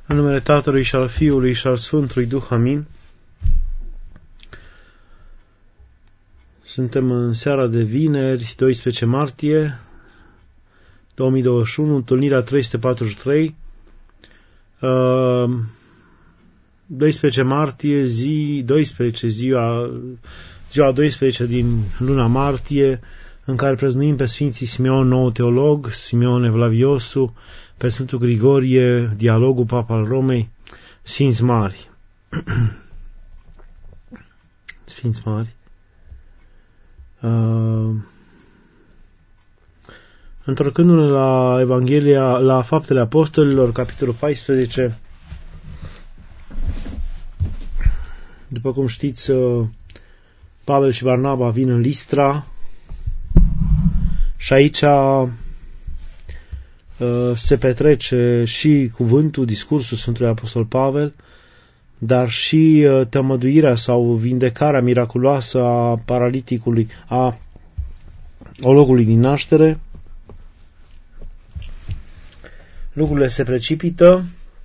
În numele Tatălui și al Fiului și al Sfântului Duh, amin. Suntem în seara de vineri, 12 martie 2021, întâlnirea 343. 12 martie, ziua 12 din luna martie, în care preznuim pe Sfinții Simeon, nou teolog, Simeon Evlaviosu, pe Sfântul Grigorie, dialogul Papa al Romei, Sfinți Mari. Sfinți Mari. Întorcându-ne la Evanghelia, la Faptele Apostolilor, capitolul 14, după cum știți, Pavel și Barnaba vin în Listra și aici se petrece și cuvântul, discursul Sfântului Apostol Pavel, dar și tămăduirea sau vindecarea miraculoasă a paraliticului, a ologului din naștere. Lucrurile se precipită.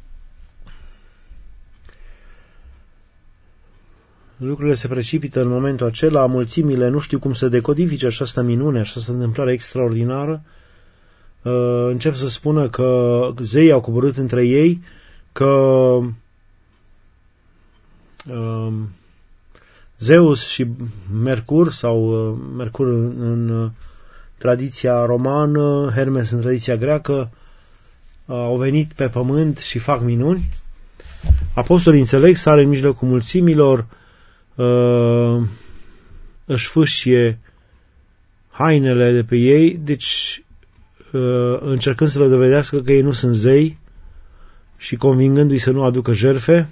Lucrurile se precipită în momentul acela, mulțimile nu știu cum să decodifice această minune, această întâmplare extraordinară. Încep să spună că zeii au coborât între ei, că Zeus și Mercur, sau Mercur în tradiția romană, Hermes în tradiția greacă, au venit pe pământ și fac minuni. Apostolii înțeleg, sare în mijlocul mulțimilor, își fâșie hainele de pe ei, deci încercând să le dovedească că ei nu sunt zei și convingându-i să nu aducă jertfe.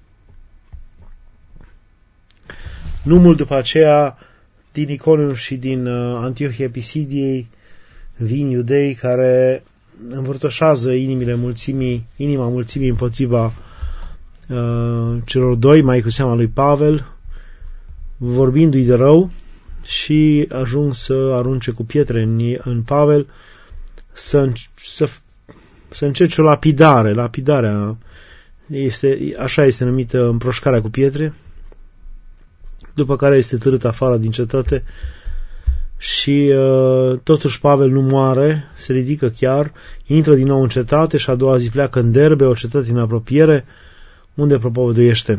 Nu mult după aceea, din Iconium și din Antiohia Pisidiei vin iudei care învârtoșează inima mulțimii împotriva celor doi, mai cu seama lui Pavel, vorbindu-i de rău, și ajung să arunce cu pietre în Pavel, să încerce o lapidare. Lapidarea așa este numită împroșcarea cu pietre, după care este târât afară din cetate și totuși Pavel nu moare, se ridică chiar, intră din nou în cetate și a doua zi pleacă în Derbe, o cetate în apropiere, unde propovăduiește.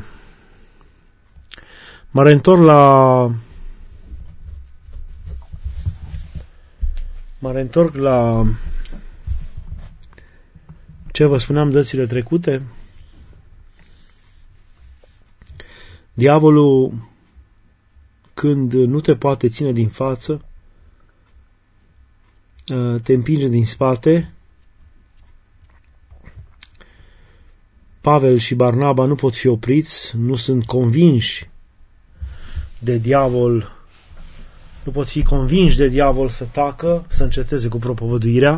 Mă reîntorc la ce vă spuneam dățile trecute. Diavolul, când nu te poate ține din față, te împinge din spate. Pavel și Barnaba nu pot fi opriți, nu sunt convinși de diavol, nu pot fi convinși de diavol să tacă, să înceteze cu propovăduirea.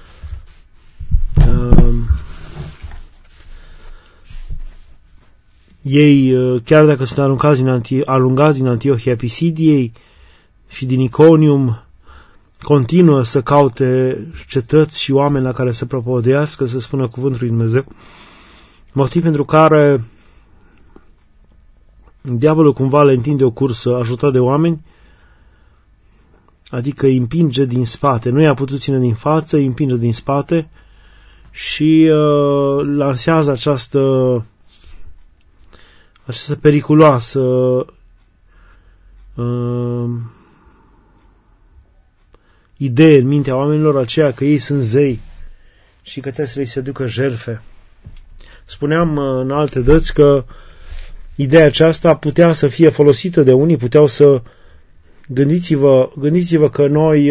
Ei, chiar dacă sunt alungați din Antiohia Pisidiei și din Iconium, continuă să caute cetăți și oameni la care să propovăduiască, să spună cuvântul lui Dumnezeu. Motiv pentru care diavolul cumva le întinde o cursă ajutat de oameni, adică îi împinge din spate. Nu i-a putut ține din față, îi împinge din spate și lansează această periculoasă idee în mintea oamenilor, aceea că ei sunt zei și că trebuie să le se ducă jertfe. Spuneam în alte dăți că ideea aceasta putea să fie folosită de unii, puteau să... Gândiți-vă că noi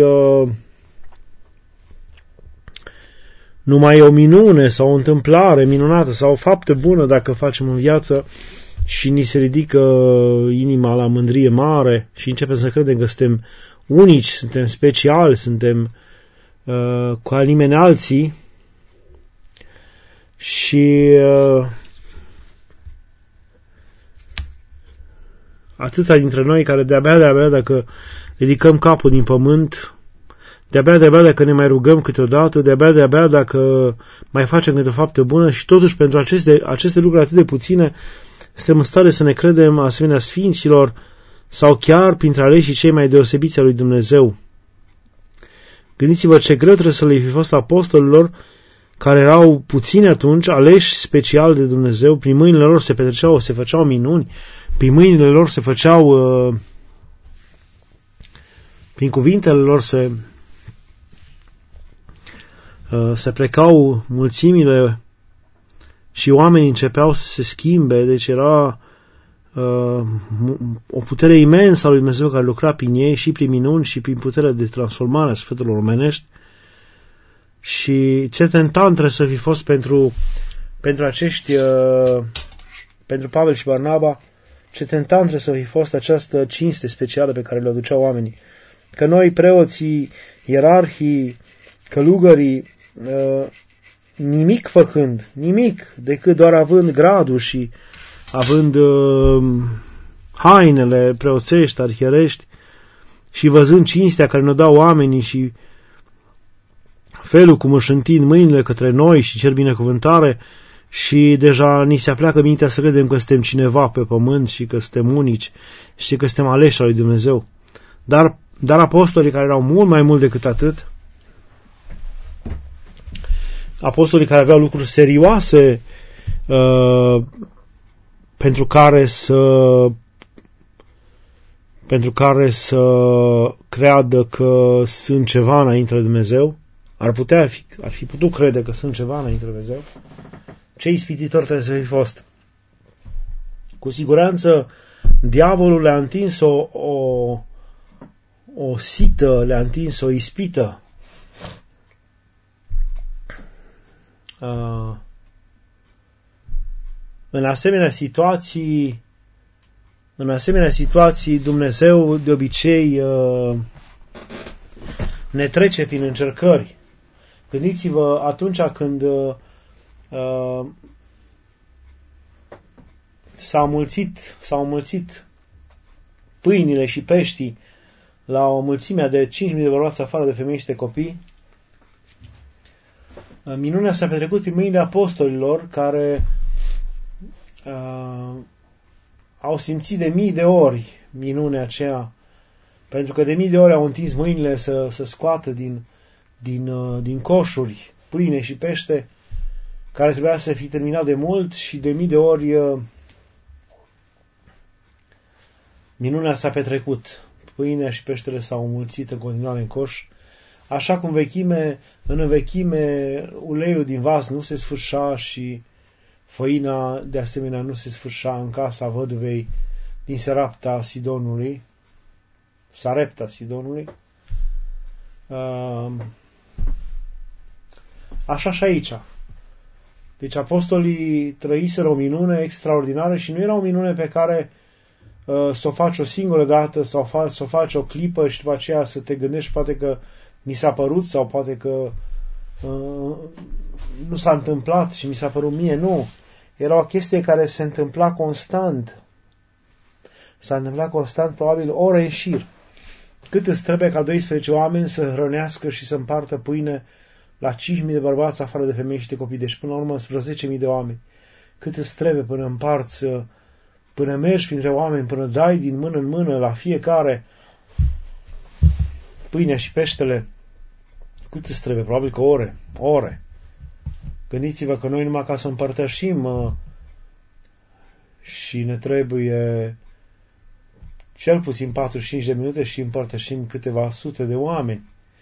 numai o minune sau o întâmplare minunată sau o faptă bună dacă facem în viață și ni se ridică inima la mândrie mare și începem să credem că suntem unici, suntem speciali, suntem ca nimeni alții și atâția dintre noi care de-abia dacă ridicăm capul din pământ de-abia dacă ne mai rugăm câteodată, de-abia dacă mai facem câte o faptă bună și totuși pentru aceste lucruri atât de puține suntem în stare să ne credem asemenea sfinților sau chiar printre aleșii cei mai deosebiți al lui Dumnezeu. Gândiți-vă ce greu trebuie să le fi fost apostolilor, care erau puțini atunci, aleși special de Dumnezeu, prin mâinile lor se făceau minuni, prin mâinile lor se făceau, prin cuvintele lor se plecau mulțimile și oamenii începeau să se schimbe, deci era o putere imensă a lui Dumnezeu care lucra prin ei și prin minuni și prin puterea de transformare a sufletelor omenești. Și ce tentant trebuie să fi fost pentru Pavel și Barnaba, ce tentant trebuie să fi fost această cinste specială pe care le aduceau oamenii. Că noi, preoții, ierarhii, călugării, nimic făcând, nimic, decât doar având gradul și având hainele preoțești, arhierești și văzând cinstea care ne dau oamenii și felul cum își întind mâinile către noi și cer binecuvântare și deja ni se apleacă mintea să credem că suntem cineva pe pământ și că suntem unici și că suntem aleși al lui Dumnezeu. Dar apostolii care erau mult mai mult decât atât, apostolii care aveau lucruri serioase pentru care să creadă că sunt ceva înainte de Dumnezeu, ar fi putut crede că sunt ceva înainte de Dumnezeu, ce ispititor trebuie să fi fost. Cu siguranță diavolul le-a întins o sită, le-a întins o ispită. În asemenea situații Dumnezeu de obicei ne trece prin încercări. Gândiți-vă atunci când s-au mulțit pâinile și peștii la o mulțime de 5.000 de bărbați afară de femei și de copii. Minunea s-a petrecut prin mâinile apostolilor care au simțit de mii de ori minunea aceea, pentru că de mii de ori au întins mâinile să scoată din coșuri pâine și pește care trebuia să fie terminat de mult și de mii de ori minunea s-a petrecut. Pâinea și peștele s-au înmulțit în continuare în coș, așa cum în vechime uleiul din vas nu se sfârșa și făina de asemenea nu se sfârșa în casa văduvei din Sarepta Sidonului. Așa și aici. Deci apostolii trăiseră o minune extraordinară și nu era o minune pe care să o faci o singură dată sau să o faci o clipă și după aceea să te gândești poate că mi s-a părut sau poate că nu s-a întâmplat și mi s-a părut mie. Nu. Era o chestie care se întâmpla constant. S-a întâmplat constant, probabil ore în șir. Cât îți trebuie ca 12 oameni să hrănească și să împartă pâine la 5.000 de bărbați afară de femei și de copii? Deci până la urmă sunt vreo 10.000 de oameni. Cât îți trebuie până împarți, până mergi printre oameni, până dai din mână în mână la fiecare pâinea și peștele? Cât îți trebuie? Probabil că ore. Gândiți-vă că noi numai ca să împărtășim și ne trebuie cel puțin 45 de minute și împărtășim câteva sute de oameni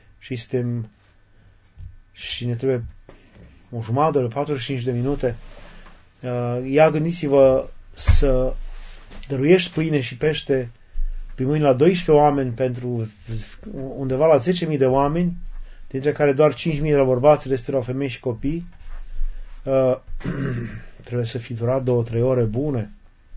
și ne trebuie o jumătate de 45 de minute. Gândiți-vă să dăruiești pâine și pește prin mâini la 12 oameni pentru undeva la 10.000 de oameni, dintre care doar 5.000 de bărbați, restul erau femei și copii. Trebuie să fi durat 2-3 ore bune.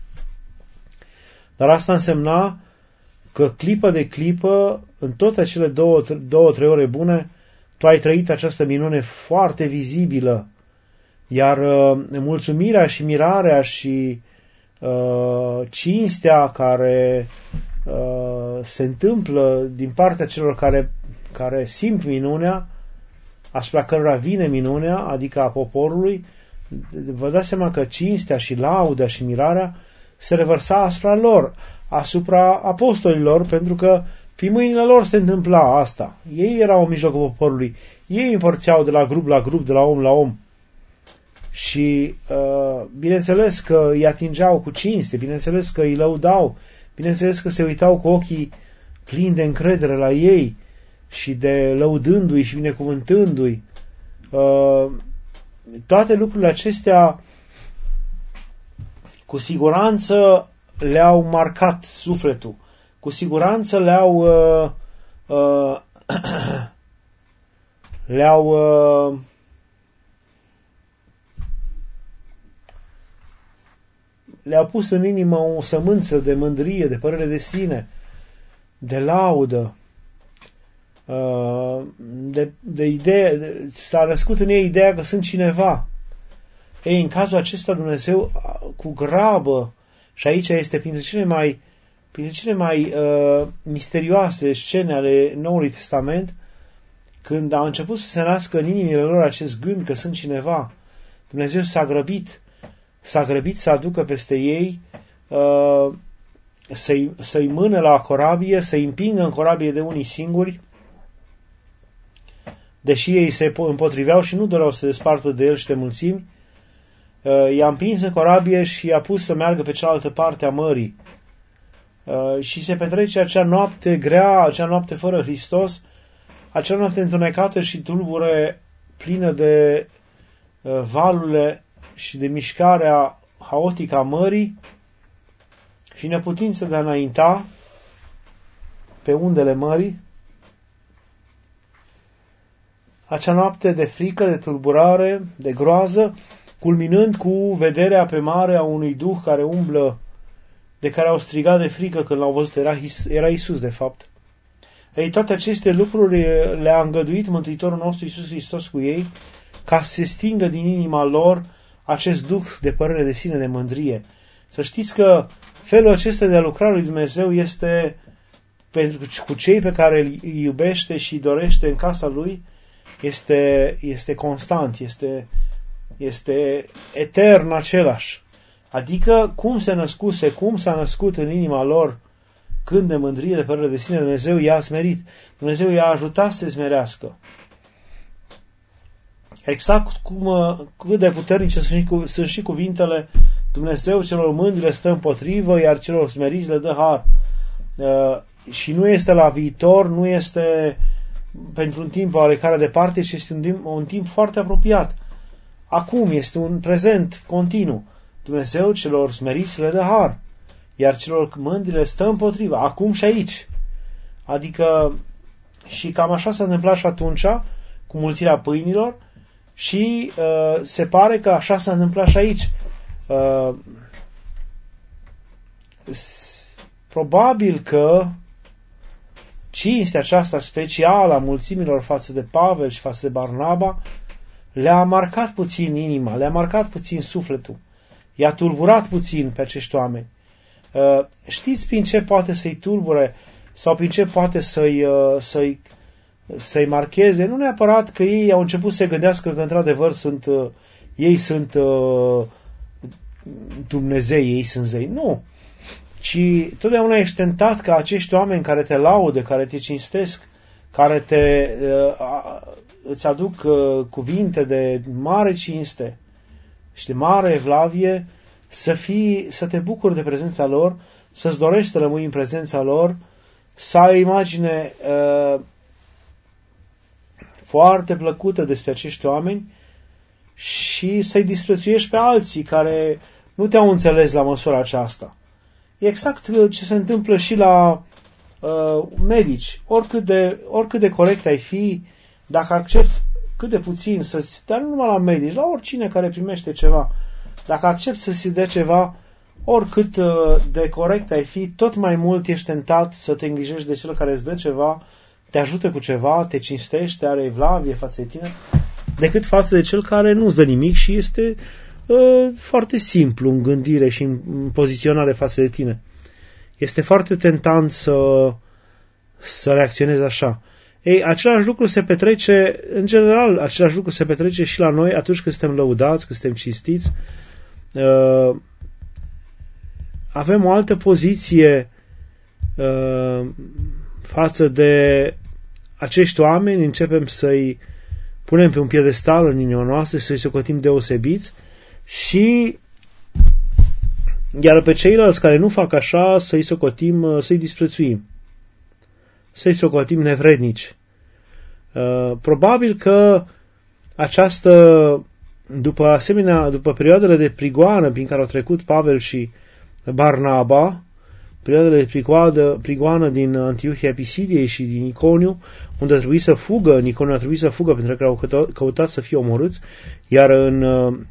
Dar asta însemna că clipă de clipă, în toate acele 2-3 ore bune, tu ai trăit această minune foarte vizibilă. Iar mulțumirea și mirarea și cinstea care se întâmplă din partea celor care simt minunea, asupra cărora vine minunea, adică a poporului, vă dați seama că cinstea și lauda și mirarea se revărsa asupra lor, asupra apostolilor, pentru că prin mâinile lor se întâmpla asta. Ei erau în mijlocul poporului, ei împărțeau de la grup la grup, de la om la om. Și bineînțeles că îi atingeau cu cinste, bineînțeles că îi lăudau, bineînțeles că se uitau cu ochii plini de încredere la ei și de lăudându-i și binecuvântându-i. Toate lucrurile acestea cu siguranță le-au marcat sufletul, cu siguranță le-au pus în inimă o sămânță de mândrie, de părere de sine, de laudă, de idee, s-a născut în ei ideea că sunt cineva. Ei, în cazul acesta Dumnezeu cu grabă, și aici este printre cele mai misterioase scene ale Noului Testament, când a început să se nască în inimile lor acest gând că sunt cineva, Dumnezeu s-a grăbit să aducă peste ei, să-i mână la corabie, să-i împingă în corabie de unii singuri, deși ei se împotriveau și nu doreau să se despartă de el și de mulțimi. I-a împins în corabie și i-a pus să meargă pe cealaltă parte a mării. Și se petrece acea noapte grea, acea noapte fără Hristos, acea noapte întunecată și tulbure, plină de valurile și de mișcarea haotică a mării și neputință de a înainta pe undele mării. Acea noapte de frică, de tulburare, de groază, culminând cu vederea pe mare a unui duh care umblă, de care au strigat de frică când l-au văzut, era Iisus de fapt. Ei, toate aceste lucruri le-a îngăduit Mântuitorul nostru Iisus Hristos cu ei, ca să se stingă din inima lor acest duh de părere de sine, de mândrie. Să știți că felul acesta de a lucra lui Dumnezeu este cu cei pe care îi iubește și dorește în casa lui, este constant, este etern același. Adică cum s-a născut în inima lor când de mândrie, de părere de sine, Dumnezeu i-a smerit. Dumnezeu i-a ajutat să se smerească. Exact cât de puternice sunt și cuvintele: Dumnezeu celor mândri le stă împotrivă, iar celor smeriți le dă har. Și nu este la viitor, nu este pentru un timp oarecare departe, ci este un timp foarte apropiat. Acum este un prezent continuu. Dumnezeu celor smeriți le dă har, iar celor mândri le stă împotrivă, acum și aici. Adică, și cam așa s-a întâmplat și atunci, cu mulțirea pâinilor, și se pare că așa s-a întâmplat și aici. Probabil că cinstea aceasta specială a mulțimilor față de Pavel și față de Barnaba le-a marcat puțin inima, le-a marcat puțin sufletul, i-a tulburat puțin pe acești oameni. Știți prin ce poate să-i tulbure sau prin ce poate să-i marcheze? Nu neapărat că ei au început să se gândească că într-adevăr ei sunt Dumnezei, ei sunt zei. Nu. Ci totdeauna ești tentat ca acești oameni care te laudă, care te cinstesc, care îți aduc cuvinte de mare cinste și de mare evlavie, să te bucuri de prezența lor, să-ți dorești să rămâi în prezența lor, să ai o imagine foarte plăcută despre acești oameni și să-i disprețuiești pe alții care nu te-au înțeles la măsura aceasta. E exact ce se întâmplă și la medici. Oricât de corect ai fi, dacă accepti cât de puțin, dar nu numai la medici, la oricine care primește ceva, dacă accepti să-ți dea ceva, oricât de corect ai fi, tot mai mult ești tentat să te îngrijești de cel care îți dă ceva, te ajută cu ceva, te cinstește, are evlavie față de tine, decât față de cel care nu-ți dă nimic și este foarte simplu în gândire și în poziționare față de tine. Este foarte tentant să reacționezi așa. Ei, același lucru se petrece, în general, același lucru se petrece și la noi atunci când suntem lăudați, când suntem cinstiți. Avem o altă poziție față de acești oameni, începem să-i punem pe un piedestal în inima noastră, să-i socotim deosebiți și iar pe ceilalți care nu fac așa, să-i socotim, să-i disprețuim, să-i socotim nevrednici. Probabil că după perioadele de prigoană prin care au trecut Pavel și Barnaba, perioadele de prigoană din Antiohia Pisidiei și din Iconiu, unde a trebuit să fugă, în Iconiu a trebuit să fugă pentru că au căutat să fie omorâți, iar în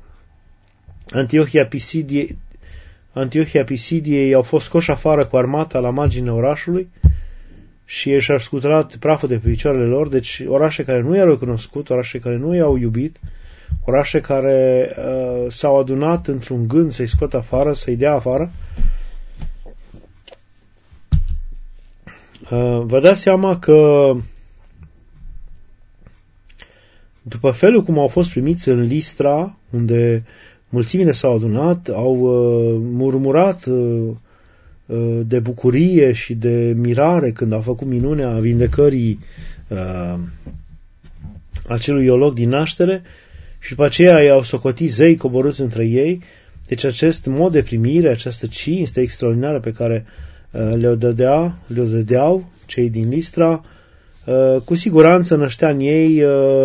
Antiohia Pisidiei au fost scoși afară cu armata la marginea orașului și ei și-au scuturat praful de pe picioarele lor, deci orașe care nu i-au recunoscut, orașe care nu i-au iubit, orașe care s-au adunat într-un gând să-i scoată afară, să-i dea afară. Vă dați seama că după felul cum au fost primiți în Listra, unde mulțimile s-au adunat, au murmurat de bucurie și de mirare când au făcut minunea vindecării acelui iolog din naștere și după aceea i-au socotit zei coborâți între ei. Deci acest mod de primire, această cinste extraordinară pe care le-o dădeau cei din Listra, cu siguranță năștea în ei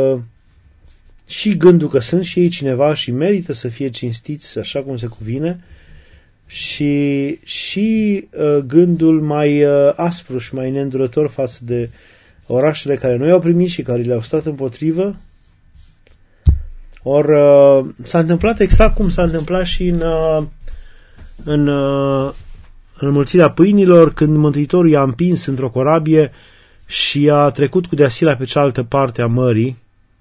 și gândul că sunt și ei cineva și merită să fie cinstiți așa cum se cuvine și gândul mai aspru și mai neîndurător față de orașele care nu i-au primit și care le-au stat împotrivă. Or s-a întâmplat exact cum s-a întâmplat și în înmulțirea pâinilor, când Mântuitorul i-a împins într-o corabie și a trecut cu deasila pe cealaltă parte a mării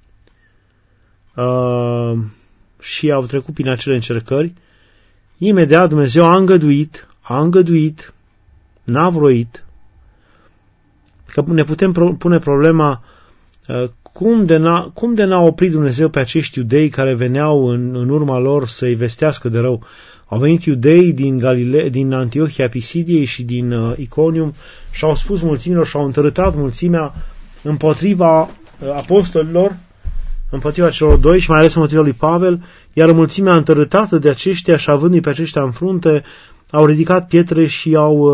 și au trecut prin acele încercări. Imediat Dumnezeu a îngăduit, n-a vroit. Că ne putem pune problema cum de n-a oprit Dumnezeu pe acești iudei care veneau în urma lor să-i vestească de rău. Au venit iudei din Antiohia Pisidiei și din Iconium și au spus mulțimilor și au întărâtat mulțimea împotriva apostolilor, împotriva celor doi și mai ales împotriva lui Pavel, iar mulțimea întărâtată de aceștia și avându-i pe aceștia în frunte, au ridicat pietre și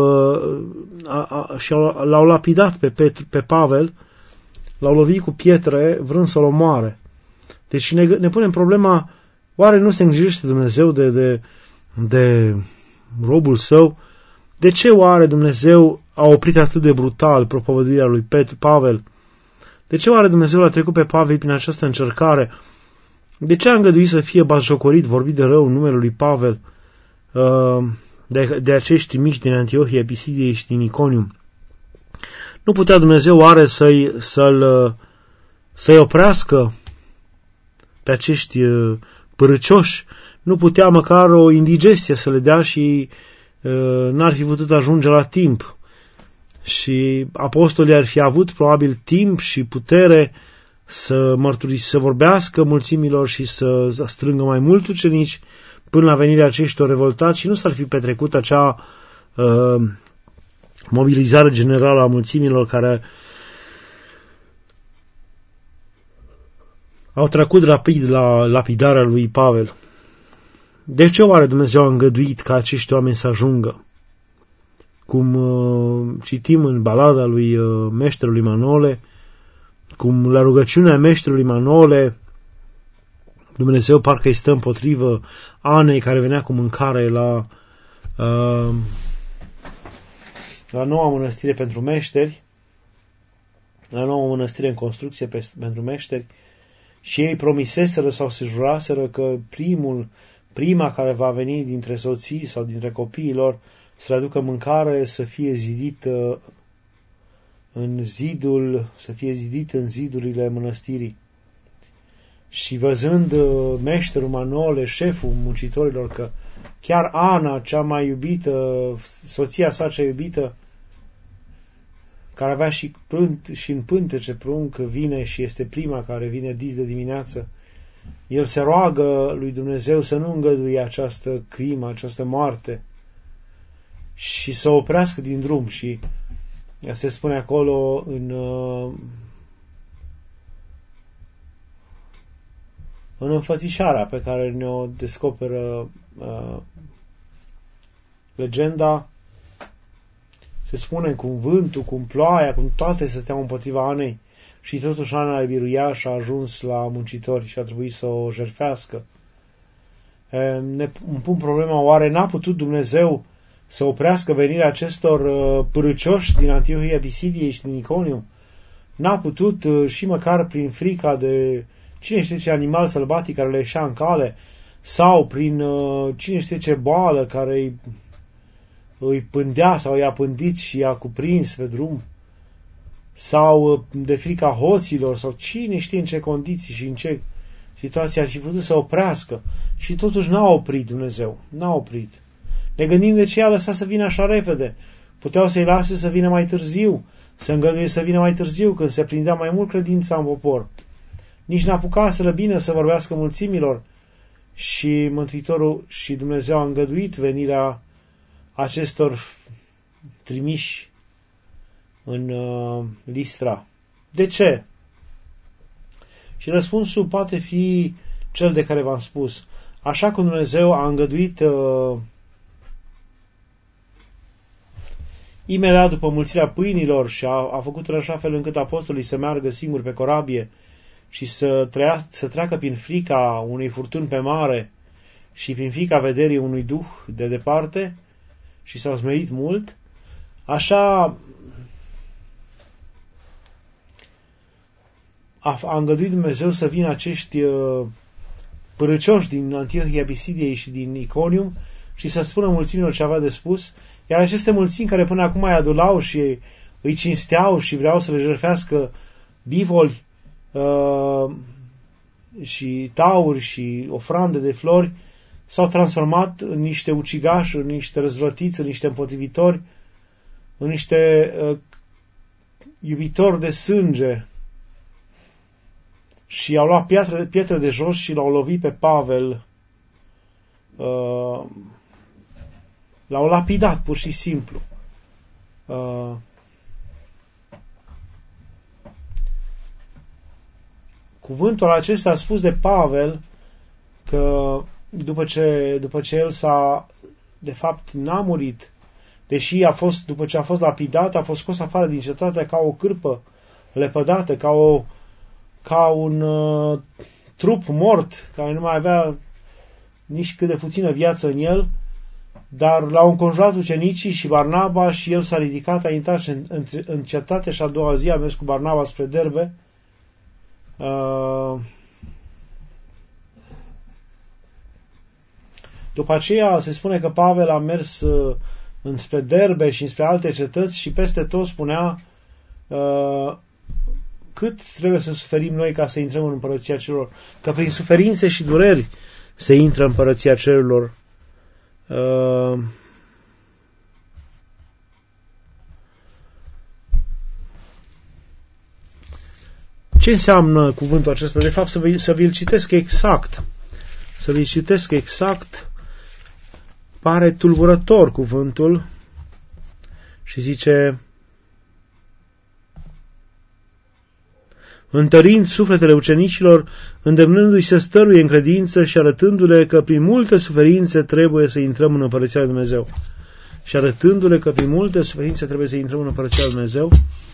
l-au lapidat pe Pavel, l-au lovit cu pietre vrând să-l omoare. Deci ne punem problema, oare nu se îngrijește Dumnezeu de robul său? De ce oare Dumnezeu a oprit atât de brutal propovăduirea lui Pavel? De ce oare Dumnezeu l-a trecut pe Pavel prin această încercare? De ce a îngăduit să fie batjocorit, vorbit de rău în numele lui Pavel de acești mici din Antiohia Pisidiei și din Iconium? Nu putea Dumnezeu oare să-i oprească pe acești părâcioși? Nu putea măcar o indigestie să le dea și n-ar fi putut ajunge la timp. Și apostolii ar fi avut probabil timp și putere să vorbească mulțimilor și să strângă mai mult ucenici până la venirea aceștior revoltați și nu s-ar fi petrecut acea mobilizare generală a mulțimilor care au trecut rapid la lapidarea lui Pavel. De ce oare Dumnezeu a îngăduit ca acești oameni să ajungă? Cum citim în balada lui meșterului Manole, cum la rugăciunea meșterului Manole, Dumnezeu parcă îi stă împotrivă Anei care venea cu mâncare la noua mănăstire pentru meșteri, la noua mănăstire în construcție pentru meșteri, și ei promiseseră sau se juraseră că prima care va veni dintre soții sau dintre copiii lor să le aducă mâncare să fie zidită în zidurile mănăstirii. Și văzând meșterul Manole, șeful muncitorilor, că chiar Ana, cea mai iubită, soția sa cea iubită, care avea și în pântece prunc, vine și este prima care vine dis de dimineață. El se roagă lui Dumnezeu să nu îngăduie această crimă, această moarte și să oprească din drum. Și se spune acolo în înfățișarea pe care ne-o descoperă legenda, se spune cum vântul, cum ploaia, cum toate stăteau împotriva Anei și totuși Ana le biruia și a ajuns la muncitori și a trebuit să o jertfească. Îmi pun problema, oare n-a putut Dumnezeu să oprească venirea acestor pârâcioși din Antiohia Pisidiei și din Iconium? N-a putut și măcar prin frica de cine știe ce animal sălbatic care le ieșea în cale, sau prin cine știe ce boală care îi pândea sau i-a pândit și i-a cuprins pe drum, sau de frica hoților, sau cine știe în ce condiții și în ce situații ar fi putut să oprească. Și totuși n-a oprit Dumnezeu, n-a oprit. Ne gândim de ce a lăsat să vină așa repede. Puteau să-i lase să vină mai târziu, să îngăduie să vină mai târziu, când se prindea mai mult credința în popor. Nici n-a apucat să bine să vorbească mulțimilor și Mântuitorul și Dumnezeu a îngăduit venirea acestor trimiși în Listra. De ce? Și răspunsul poate fi cel de care v-am spus. Așa cum Dumnezeu a îngăduit imediat după mulțirea pâinilor și a făcut în așa fel încât apostolii să meargă singuri pe corabie și să treacă prin frica unei furtuni pe mare și prin frica vederii unui duh de departe și s-au smerit mult, așa a îngăduit Dumnezeu să vină acești părăcioși din Antiohia Pisidiei și din Iconium și să spună mulțimilor ce avea de spus, iar aceste mulțimi care până acum îi adulau și îi cinsteau și vreau să le jertfească bivoli și tauri și ofrande de flori, s-au transformat în niște ucigași, în niște răzvrătiți, în niște împotrivitori, în niște iubitori de sânge și au luat pietre de jos și l-au lovit pe Pavel, l-au lapidat pur și simplu. Cuvântul acesta a spus de Pavel că după ce el de fapt n-a murit, deși după ce a fost lapidat, a fost scos afară din cetate ca o cârpă lepădată, ca un trup mort, care nu mai avea nici cât de puțină viață în el, dar l-au înconjurat ucenicii și Barnaba și el s-a ridicat, a intrat în cetate și a doua zi a mers cu Barnaba spre Derbe. După aceea se spune că Pavel a mers înspre Derbe și înspre alte cetăți și peste tot spunea cât trebuie să suferim noi ca să intrăm în Împărăția Cerurilor, că prin suferințe și dureri se intră în Împărăția Cerurilor. Ce înseamnă cuvântul acesta? De fapt, să vi-l citesc exact. Să vi-l citesc exact. Pare tulburător cuvântul și zice: întărind sufletele ucenicilor, îndemnându-i să stăruie în credință și arătându-le că prin multe suferințe trebuie să intrăm în Împărăția lui Dumnezeu. Și arătându-le că prin multe suferințe trebuie să intrăm în Împărăția lui Dumnezeu.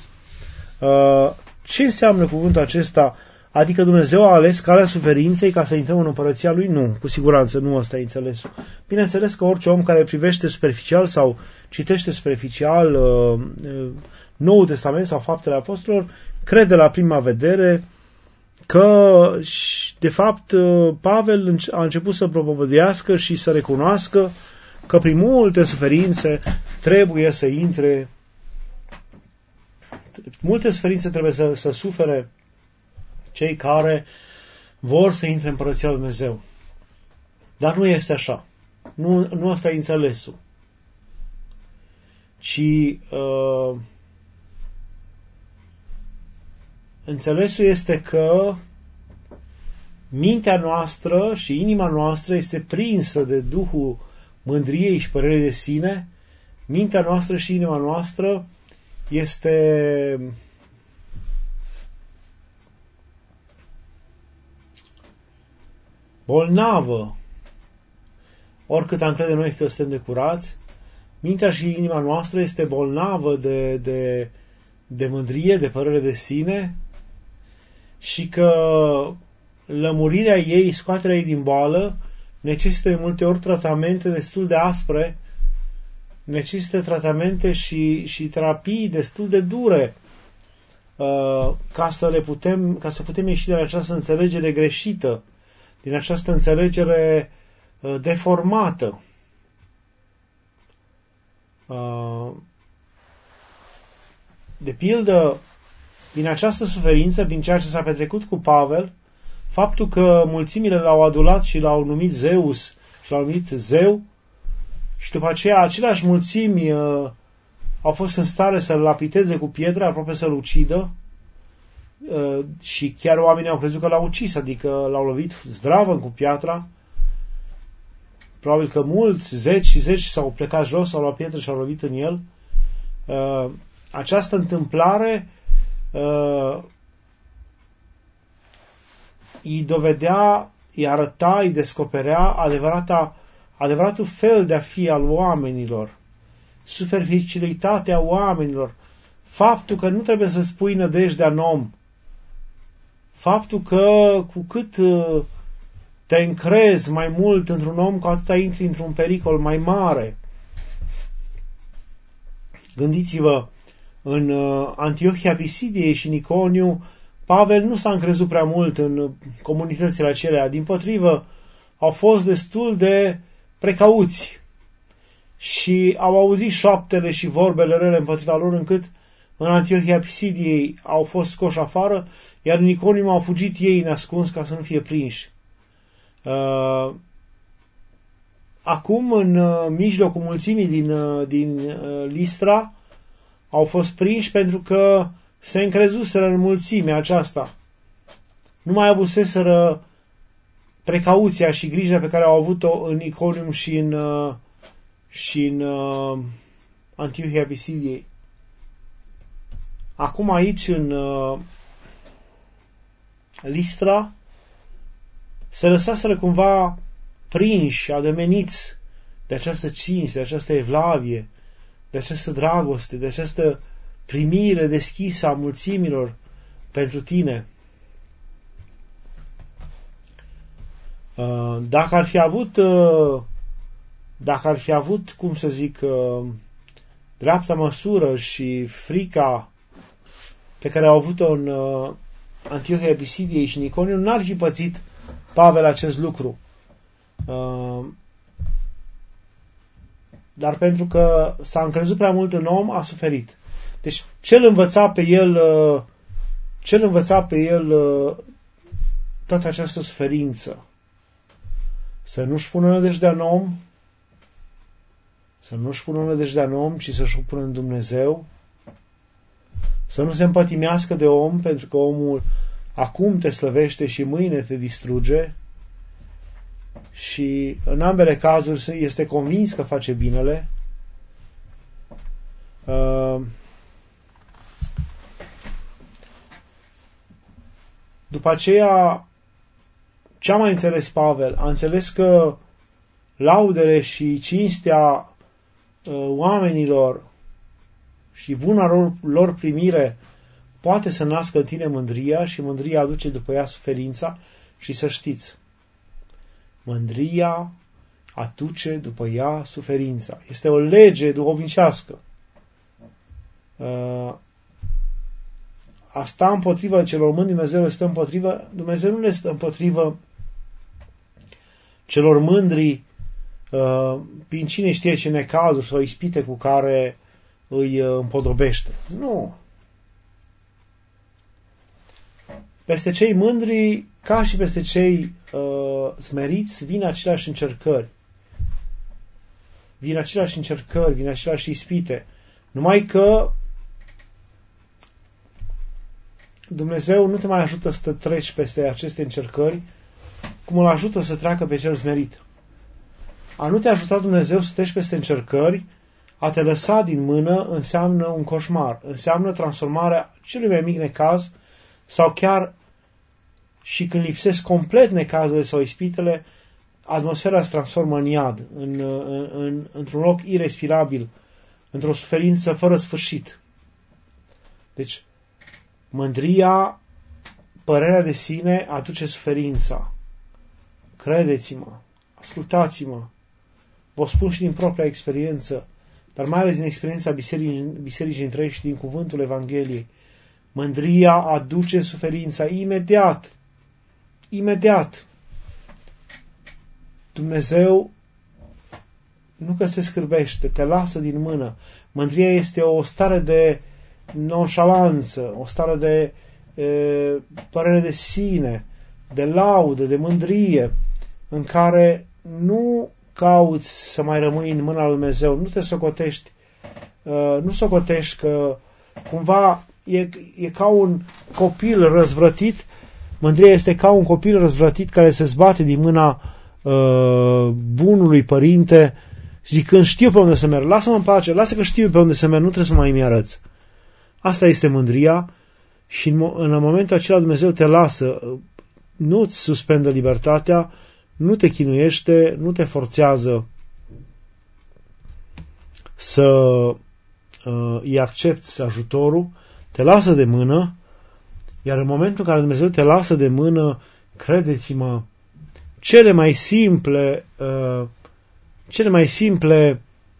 Ce înseamnă cuvântul acesta? Adică Dumnezeu a ales calea suferinței ca să intrăm în Împărăția Lui? Nu, cu siguranță nu asta e înțelesul. Bineînțeles că orice om care privește superficial sau citește superficial Noul Testament sau Faptele Apostolilor, crede la prima vedere că, de fapt, Pavel a început să propovăduiască și să recunoască că prin multe suferințe trebuie să intre, multe suferințe trebuie să sufere cei care vor să intre în Împărăția lui Dumnezeu. Dar nu este așa. Nu asta e înțelesul. Ci înțelesul este că mintea noastră și inima noastră este prinsă de duhul mândriei și părerii de sine. Mintea noastră și inima noastră este bolnavă. Oricât am crede noi că suntem de curați, mintea și inima noastră este bolnavă de mândrie, de părere de sine, și că lămurirea ei, scoaterea ei din boală, necesită de multe ori tratamente destul de aspre, necesită tratamente și terapii destul de dure ca să putem ieși din această înțelegere greșită, din această înțelegere deformată. De pildă, din această suferință, din ceea ce s-a petrecut cu Pavel, faptul că mulțimile l-au adulat și l-au numit Zeus și l-au numit Zeu, și după aceea aceleași mulțimi au fost în stare să-l lapiteze cu pietre, aproape să-l ucidă, și chiar oamenii au crezut că l-au ucis, adică l-au lovit zdravă cu piatra. Probabil că mulți, zeci și zeci, s-au plecat jos, s-au luat pietre și au lovit în el. Această întâmplare îi dovedea, îi arăta, îi descoperea adevăratul fel de a fi al oamenilor, superficialitatea oamenilor, faptul că nu trebuie să spui nădejdea în om, faptul că cu cât te încrezi mai mult într-un om, cu atât intri într-un pericol mai mare. Gândiți-vă, în Antiohia Pisidiei și în Iconiu, Pavel nu s-a încrezut prea mult în comunitățile acelea. Dimpotrivă, au fost destul de precauți și au auzit șoaptele și vorbele rele împotriva lor, încât în Antiohia Pisidiei au fost scoși afară, iar în Iconium au fugit ei neascuns ca să nu fie prinși. Acum, în mijlocul mulțimii din Listra, au fost prinși pentru că se încrezuseră în mulțimea aceasta. Nu mai avuseseră precauția și grija pe care au avut-o în Iconium și în Antiohia Pisidiei. Acum aici, în Listra, se lăsaseră cumva prinși, ademeniți de această cinste, de această evlavie, de această dragoste, de această primire deschisă a mulțimilor pentru tine. Dacă ar fi avut, cum să zic, dreapta măsură și frica pe care au avut-o în Antiohia Pisidiei și în Iconium, n-ar fi pățit Pavel acest lucru. Dar pentru că s-a încrezut prea mult în om, a suferit. Deci, ce îl învăța pe el toată această suferință? Să nu-și pună nădejdea în om, ci să-și pună în Dumnezeu, să nu se împătimească de om, pentru că omul acum te slăvește și mâine te distruge, și în ambele cazuri este convins că face binele. După aceea, ce a mai înțeles Pavel? A înțeles că laudele și cinstea oamenilor și buna lor primire poate să nască în tine mândria, și mândria aduce după ea suferința. Și să știți, mândria aduce după ea suferința. Este o lege duhovnicească. A sta împotriva celor mândri, Dumnezeu le stă împotrivă. Dumnezeu nu le stă împotrivă celor mândri prin cine știe ce necazuri sau ispite cu care îi împodobește. Nu. Peste cei mândri, ca și peste cei smeriți, vin aceleași încercări. Vin aceleași ispite. Numai că Dumnezeu nu te mai ajută să treci peste aceste încercări, cum îl ajută să treacă pe cel smerit. A nu te ajuta Dumnezeu să treci peste încercări, a te lăsa din mână, înseamnă un coșmar, înseamnă transformarea celui mai mic necaz, sau chiar și când lipsesc complet necazurile sau ispitele, atmosfera se transformă în iad, într-un loc irespirabil, într-o suferință fără sfârșit. Deci, mândria, părerea de sine, aduce suferința. Credeți-mă, ascultați-mă, vă spun și din propria experiență, dar mai ales din experiența bisericii întregi și din cuvântul Evangheliei. Mândria aduce suferința imediat. Imediat. Dumnezeu nu că se scârbește, te lasă din mână. Mândria este o stare de nonșalanță, o stare de părere de sine, de laudă, de mândrie, în care nu cauți să mai rămâi în mâna lui Dumnezeu, nu te socotești, nu socotești că cumva e ca un copil răzvrătit. Mândria este ca un copil răzvrătit care se zbate din mâna bunului părinte, zicând, știu pe unde să merg, lasă-mă în pace, lasă că știu pe unde să merg, nu trebuie să mai mi arăți. Asta este mândria și în momentul acela Dumnezeu te lasă, nu-ți suspendă libertatea, nu te chinuiește, nu te forțează să îi accepți ajutorul, te lasă de mână, iar în momentul în care Dumnezeu te lasă de mână, credeți-mă, cele mai simple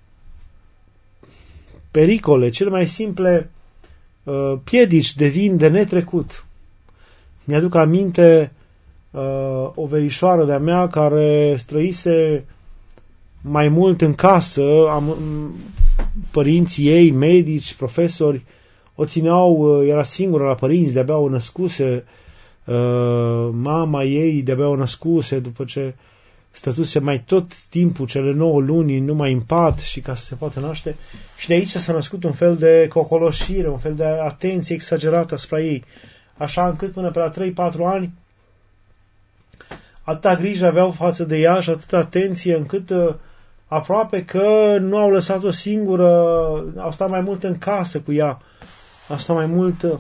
pericole, cele mai simple piedici devin de netrecut. Mi-aduc aminte o verișoară de-a mea care străise mai mult în casă, părinții ei, medici, profesori, o țineau, era singură la părinți, de-abia o născuse, mama ei de-abia o născuse, după ce stătuse mai tot timpul, cele 9 luni, numai în pat și ca să se poată naște. Și de aici s-a născut un fel de cocoloșire, un fel de atenție exagerată asupra ei, așa încât până pe la 3-4 ani atâta grijă aveau față de ea și atâta atenție încât aproape că nu au lăsat-o singură, au stat mai mult în casă cu ea, au stat mai mult,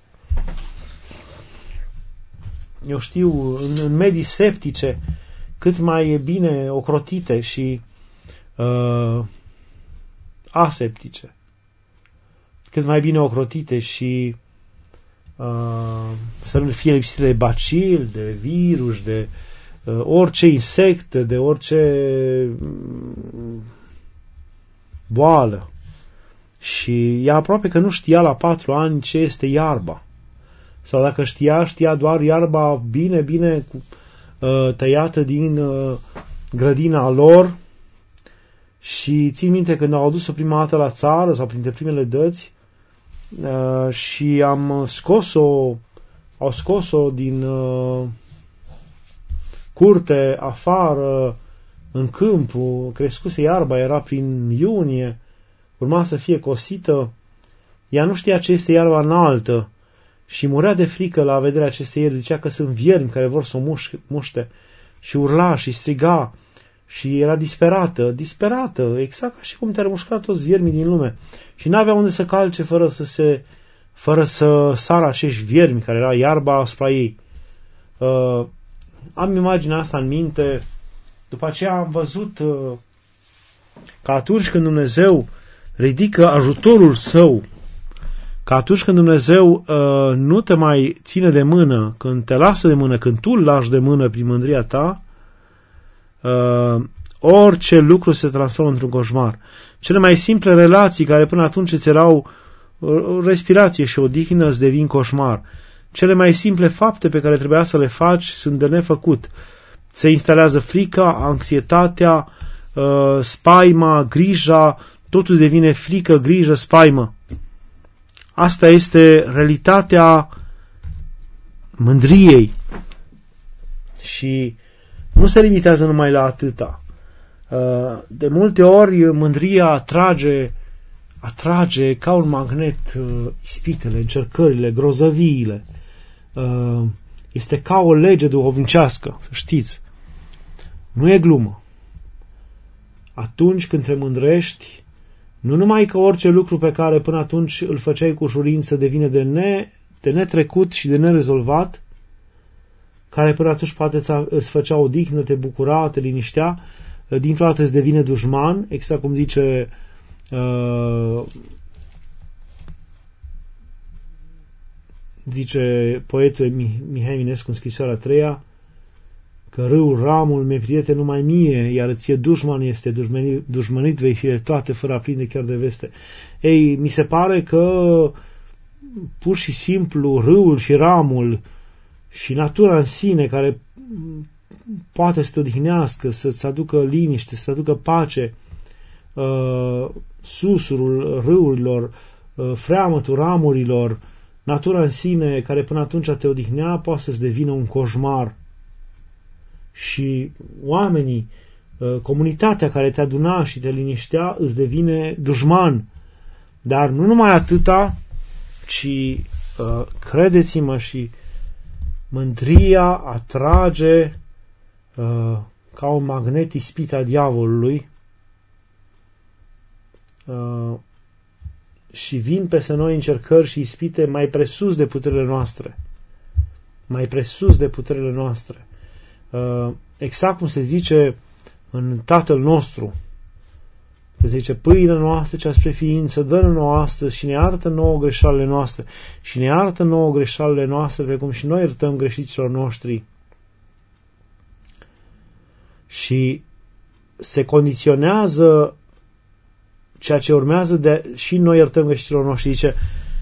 eu știu, în medii septice, cât mai bine ocrotite și aseptice, cât mai bine ocrotite și să nu fie lipsite de bacil, de virus, de orice insect, de orice boală. Și ea aproape că nu știa la 4 ani ce este iarba. Sau dacă știa doar iarba bine tăiată din grădina lor. Și țin minte când au adus-o prima dată la țară sau printre primele dăți și au scos-o din curte afară în câmpul, crescuse iarba, era prin iunie, urma să fie cosită. Ea nu știa ce este iarba înaltă și murea de frică la vederea acestei ierbi, zicea că sunt viermi care vor să o muște și urla și striga și era disperată, exact ca și cum te-ar mușca toți viermii din lume și n-avea unde să calce fără să sară acești viermi care era iarba asupra ei. Am imaginea asta în minte. După aceea am văzut că atunci când Dumnezeu ridică ajutorul său, că atunci când Dumnezeu nu te mai ține de mână, când te lasă de mână, când tu îl lași de mână prin mândria ta, orice lucru se transformă într-un coșmar. Cele mai simple relații care până atunci îți erau respirație și odihnă îți devin coșmar. Cele mai simple fapte pe care trebuia să le faci sunt de nefăcut. Se instalează frica, anxietatea, spaima, grija, totul devine frică, grijă, spaimă. Asta este realitatea mândriei. Și nu se limitează numai la atâta. De multe ori mândria atrage ca un magnet ispitele, încercările, grozăviile. Este ca o lege duhovnicească, să știți. Nu e glumă. Atunci când te mândrești, nu numai că orice lucru pe care până atunci îl făceai cu ușurință devine de netrecut și de nerezolvat, care până atunci poate îți făcea odihnă, te bucura, te liniștea, dintr-o dată îți devine dușman, exact cum zice poetul Mihai Eminescu în scrisoarea 3-a, că râul Ramul mi-e prieten numai mie, iar ție dușman este, dușmănit vei fi de toate, fără a prinde chiar de veste. Ei, mi se pare că pur și simplu râul și Ramul și natura în sine, care poate să te odihnească, să-ți aducă liniște, să-ți aducă pace, susurul râurilor, freamătul ramurilor, natura în sine, care până atunci te odihnea, poate să-ți devină un coșmar. Și oamenii, comunitatea care te aduna și te liniștea, îți devine dușman. Dar nu numai atâta, ci credeți-mă, și mândria atrage ca un magnet ispita diavolului și vin peste noi încercări și ispite mai presus de puterile noastre. Mai presus de puterile noastre. Exact cum se zice în Tatăl nostru, se zice: pâinea noastră cea spre ființă, dă-ne nouă astăzi și ne iartă nouă greșalele noastre și ne iartă nouă greșalele noastre, precum și noi iertăm greșiților noștri. Și se condiționează ceea ce urmează de și noi iertăm greșiților noștri. Zice: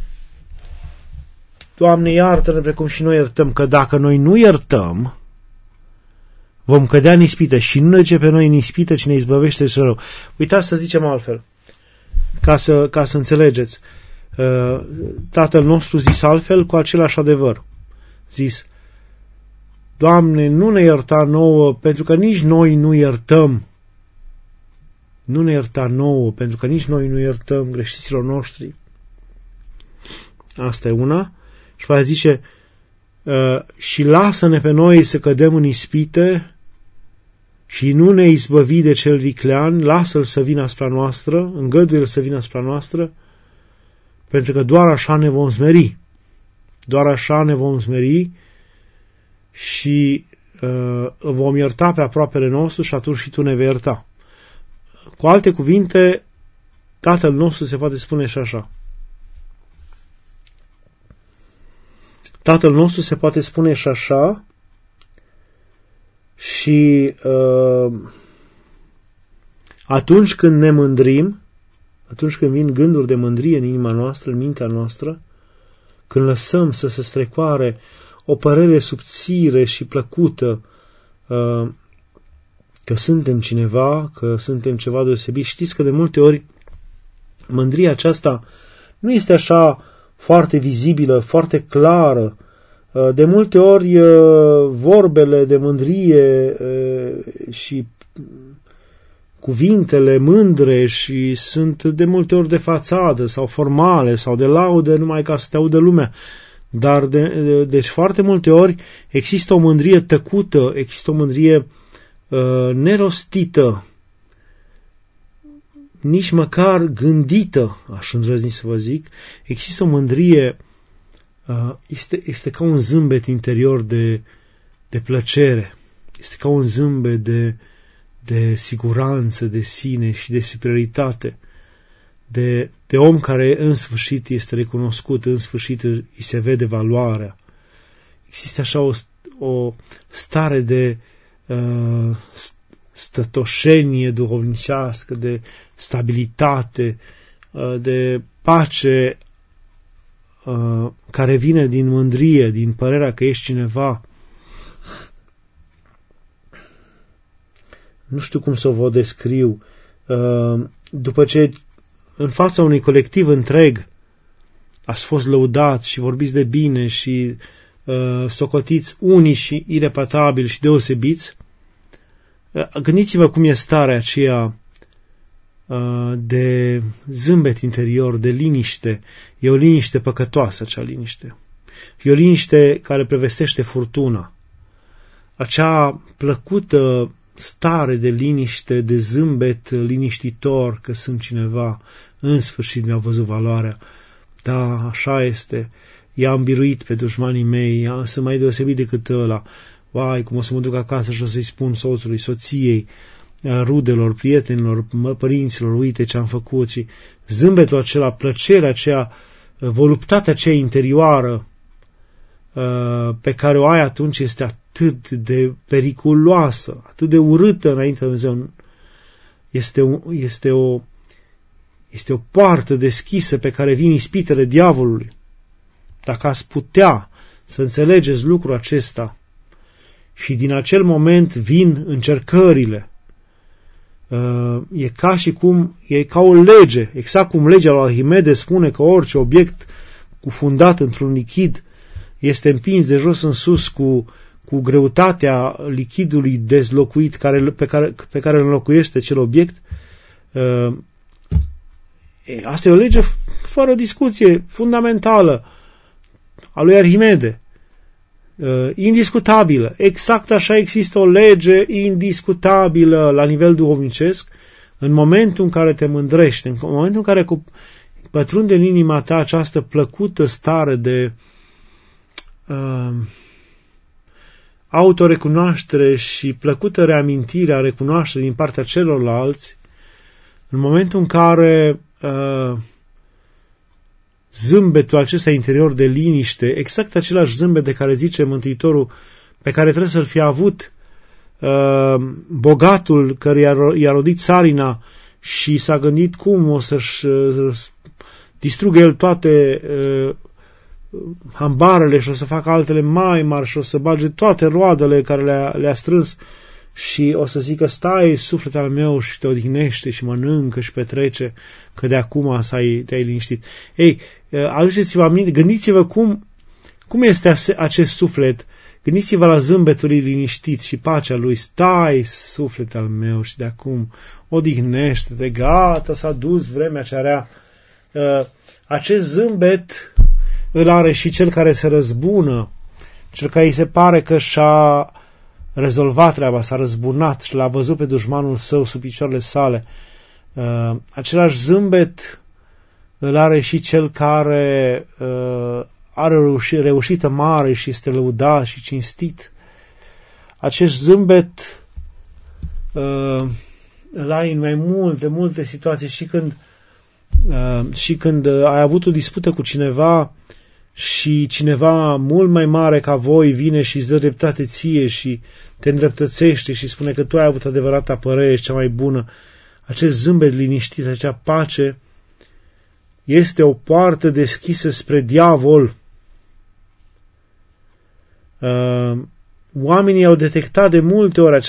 Doamne, iartă-ne precum și noi iertăm, că dacă noi nu iertăm, vom cădea în ispită și nu duce pe noi în ispită, ci ne izbăvește de rău. Uitați să zicem altfel, ca să înțelegeți. Tatăl nostru zis altfel cu același adevăr. Zis: Doamne, nu ne ierta nouă, pentru că nici noi nu iertăm. Nu ne ierta nouă, pentru că nici noi nu iertăm greșiților noștri. Asta e una. Și va zice: și lasă-ne pe noi să cădem în ispite și nu ne izbăvi de cel viclean, lasă-l să vină asupra noastră, îngăduie-l să vină asupra noastră, pentru că doar așa ne vom smeri. Doar așa ne vom smeri și vom ierta pe aproapele nostru și atunci și tu ne vei ierta. Cu alte cuvinte, Tatăl nostru se poate spune și așa. Tatăl nostru se poate spune și așa și atunci când ne mândrim, atunci când vin gânduri de mândrie în inima noastră, în mintea noastră, când lăsăm să se strecoare o părere subțire și plăcută că suntem cineva, că suntem ceva deosebit, știți că de multe ori mândria aceasta nu este așa foarte vizibilă, foarte clară. De multe ori vorbele de mândrie și cuvintele mândre și sunt de multe ori de fațadă sau formale sau de laudă numai ca să te audă lumea. Dar deci foarte multe ori există o mândrie tăcută, există o mândrie nerostită, nici măcar gândită, aș îndrăzni să vă zic. Există o mândrie, este ca un zâmbet interior de plăcere, este ca un zâmbet de siguranță de sine și de superioritate, de om care în sfârșit este recunoscut, în sfârșit îi se vede valoarea. Există așa o stare de stătoșenie duhovnicească, de stabilitate, de pace care vine din mândrie, din părerea că ești cineva. Nu știu cum să vă descriu. După ce în fața unui colectiv întreg ați fost lăudați și vorbiți de bine și socotiți unici și irepatabili și deosebiți, gândiți-vă cum e starea aceea de zâmbet interior, de liniște. E o liniște păcătoasă, acea liniște. E o liniște care prevestește furtuna. Acea plăcută stare de liniște, de zâmbet liniștitor, că sunt cineva, în sfârșit mi-a văzut valoarea. Da, așa este. I-am biruit pe dușmanii mei, sunt mai deosebit decât ăla. Vai, cum o să mă duc acasă și o să-i spun soțului, soției, rudelor, prietenilor, părinților, uite ce am făcut. Și zâmbetul acela, plăcerea aceea, voluptatea aceea interioară pe care o ai atunci este atât de periculoasă, atât de urâtă înainte de Dumnezeu. Este o poartă deschisă pe care vin ispitele diavolului. Dacă ați putea să înțelegeți lucrul acesta și din acel moment vin încercările, e ca și cum, e ca o lege, exact cum legea lui Arhimede spune că orice obiect cufundat într-un lichid este împins de jos în sus cu greutatea lichidului dezlocuit pe care îl înlocuiește acel obiect. Asta e o lege fără discuție, fundamentală, a lui Arhimede, indiscutabilă. Exact așa există o lege indiscutabilă la nivel duhovnicesc în momentul în care te mândrești, în momentul în care pătrunde în inima ta această plăcută stare de autorecunoaștere și plăcută reamintire a recunoașterii din partea celorlalți, în momentul în care zâmbetul acesta interior de liniște, exact același zâmbet de care zice Mântuitorul, pe care trebuie să-l fie avut bogatul care i-a rodit țarina și s-a gândit cum o să-și distrugă el toate hambarele și o să facă altele mai mari și o să bage toate roadele care le-a strâns și o să zică, stai, suflet al meu, și te odihnește și mănâncă și petrece, că de acum te-ai liniștit. Ei, aduceți-vă aminte, gândiți-vă cum este acest suflet, gândiți-vă la zâmbetul liniștit și pacea lui, stai, suflet al meu, și de acum odihnește-te, gata, s-a dus vremea cea rea. Acest zâmbet îl are și cel care se răzbună, cel care îi se pare că și-a rezolvat treaba, s-a răzbunat și l-a văzut pe dușmanul său sub picioarele sale. Același zâmbet îl are și cel care are o reușită mare și este lăudat și cinstit. Acest zâmbet îl ai în mai multe situații și când ai avut o dispută cu cineva și cineva mult mai mare ca voi vine și îți dă dreptate ție și te îndreptățește și spune că tu ai avut adevărata părere și cea mai bună. Acest zâmbet liniștit, acea pace, este o poartă deschisă spre diavol. Oamenii au detectat de multe ori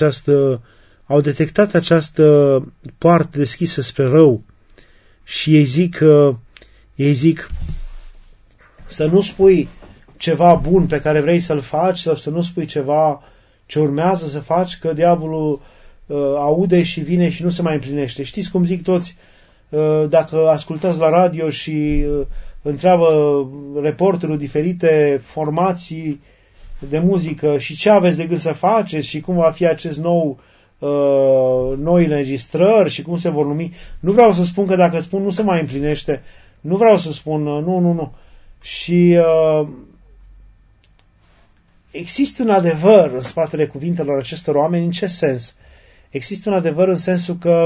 această poartă deschisă spre rău și ei zic să nu spui ceva bun pe care vrei să-l faci sau să nu spui ceva ce urmează să faci, că diavolul aude și vine și nu se mai împlinește. Știți cum zic toți? Dacă ascultați la radio și întreabă reporterul diferite formații de muzică și ce aveți de gând să faceți și cum va fi acest noi înregistrări și cum se vor numi. Nu vreau să spun că dacă spun nu se mai împlinește. Nu vreau să spun nu. Și există un adevăr în spatele cuvintelor acestor oameni. În ce sens? Există un adevăr în sensul că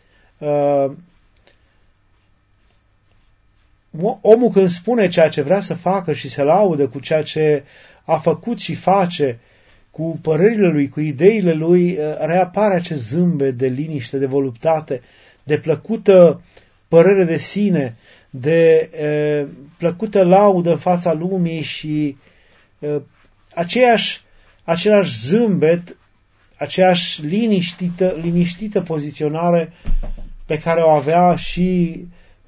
omul când spune ceea ce vrea să facă și se laudă cu ceea ce a făcut și face, cu părerile lui, cu ideile lui, reapare acest zâmbet de liniște, de voluptate, de plăcută părere de sine, de plăcută laudă în fața lumii și același zâmbet, aceeași liniștită poziționare pe care o avea și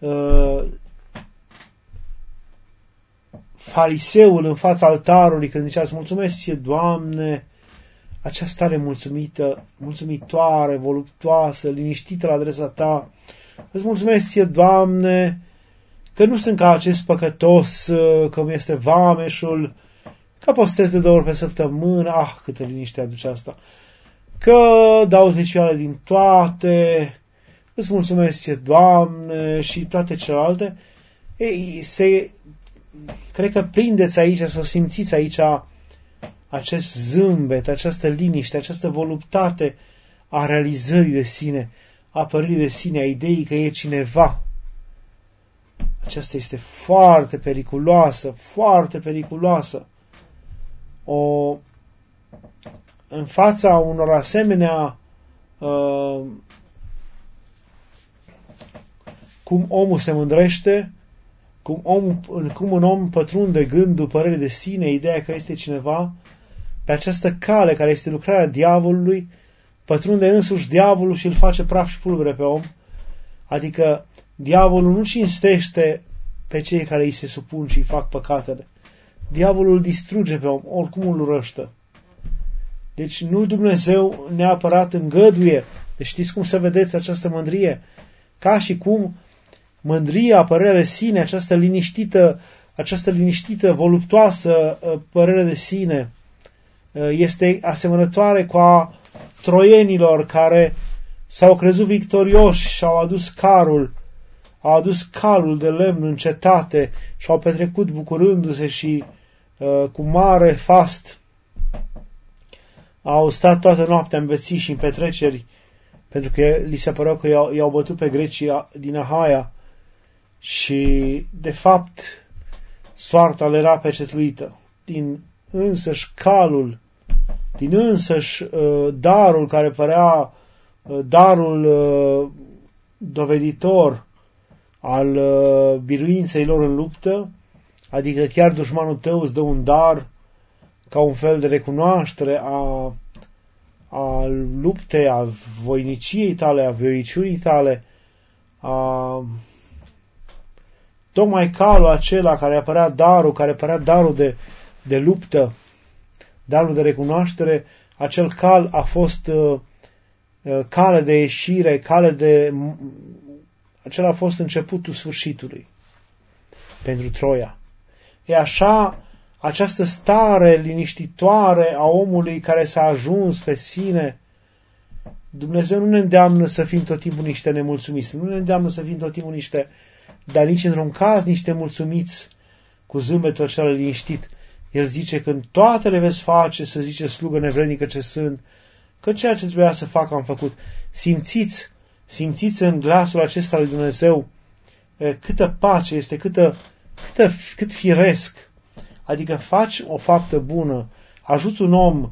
fariseul în fața altarului când zicea, îți mulțumesc ție, Doamne, acea stare mulțumitoare, voluptoasă, liniștită la adresa ta, Îți mulțumesc ție, Doamne, că nu sunt ca acest păcătos, că mi este vameșul, că postez de 2 ori pe săptămână, câtă liniște aduce asta, că dau zecioale din toate, îți mulțumesc ție, Doamne, și toate celelalte. Cred că prindeți aici, sau simțiți aici acest zâmbet, această liniște, această voluptate a realizării de sine, a apărării de sine, a ideii că e cineva. Aceasta este foarte periculoasă, foarte periculoasă. În fața unor asemenea cum omul se mândrește, cum un om pătrunde gândul, părerea de sine, ideea că este cineva, pe această cale care este lucrarea diavolului, pătrunde însuși diavolul și îl face praf și pulbere pe om. Adică diavolul nu cinstește pe cei care îi se supun și îi fac păcatele. Diavolul îl distruge pe om, oricum îl urăște. Deci nu Dumnezeu neapărat îngăduie. Deci știți cum să vedeți această mândrie? Ca și cum mândria, părerea de sine, această liniștită, voluptoasă părere de sine, este asemănătoare cu a troienilor care s-au crezut victorioși și au adus calul de lemn în cetate și au petrecut bucurându-se și cu mare fast. Au stat toată noaptea în beții și în petreceri, pentru că li se păreau că i-au bătut pe grecii din Ahaia și, de fapt, soarta le era pecetluită. Din însăși calul, din însăși darul care părea darul doveditor al biruinței lor în luptă, adică chiar dușmanul tău îți dă un dar ca un fel de recunoaștere a luptei, a voiniciei tale, a voiciunii tale, tocmai calul acela care apărea darul de luptă, darul de recunoaștere, acel cal a fost cale de ieșire, acela a fost începutul sfârșitului pentru Troia. E așa, această stare liniștitoare a omului care s-a ajuns pe sine, Dumnezeu nu ne îndeamnă să fim tot timpul niște nemulțumiți, nu ne îndeamnă să fim tot timpul dar nici într-un caz niște mulțumiți cu zâmbetul acela liniștit. El zice, când toate le veți face, să zice slugă nevrednică ce sunt, că ceea ce trebuia să fac am făcut. Simțiți în glasul acesta lui Dumnezeu câtă pace este, cât firesc. Adică faci o faptă bună, ajuți un om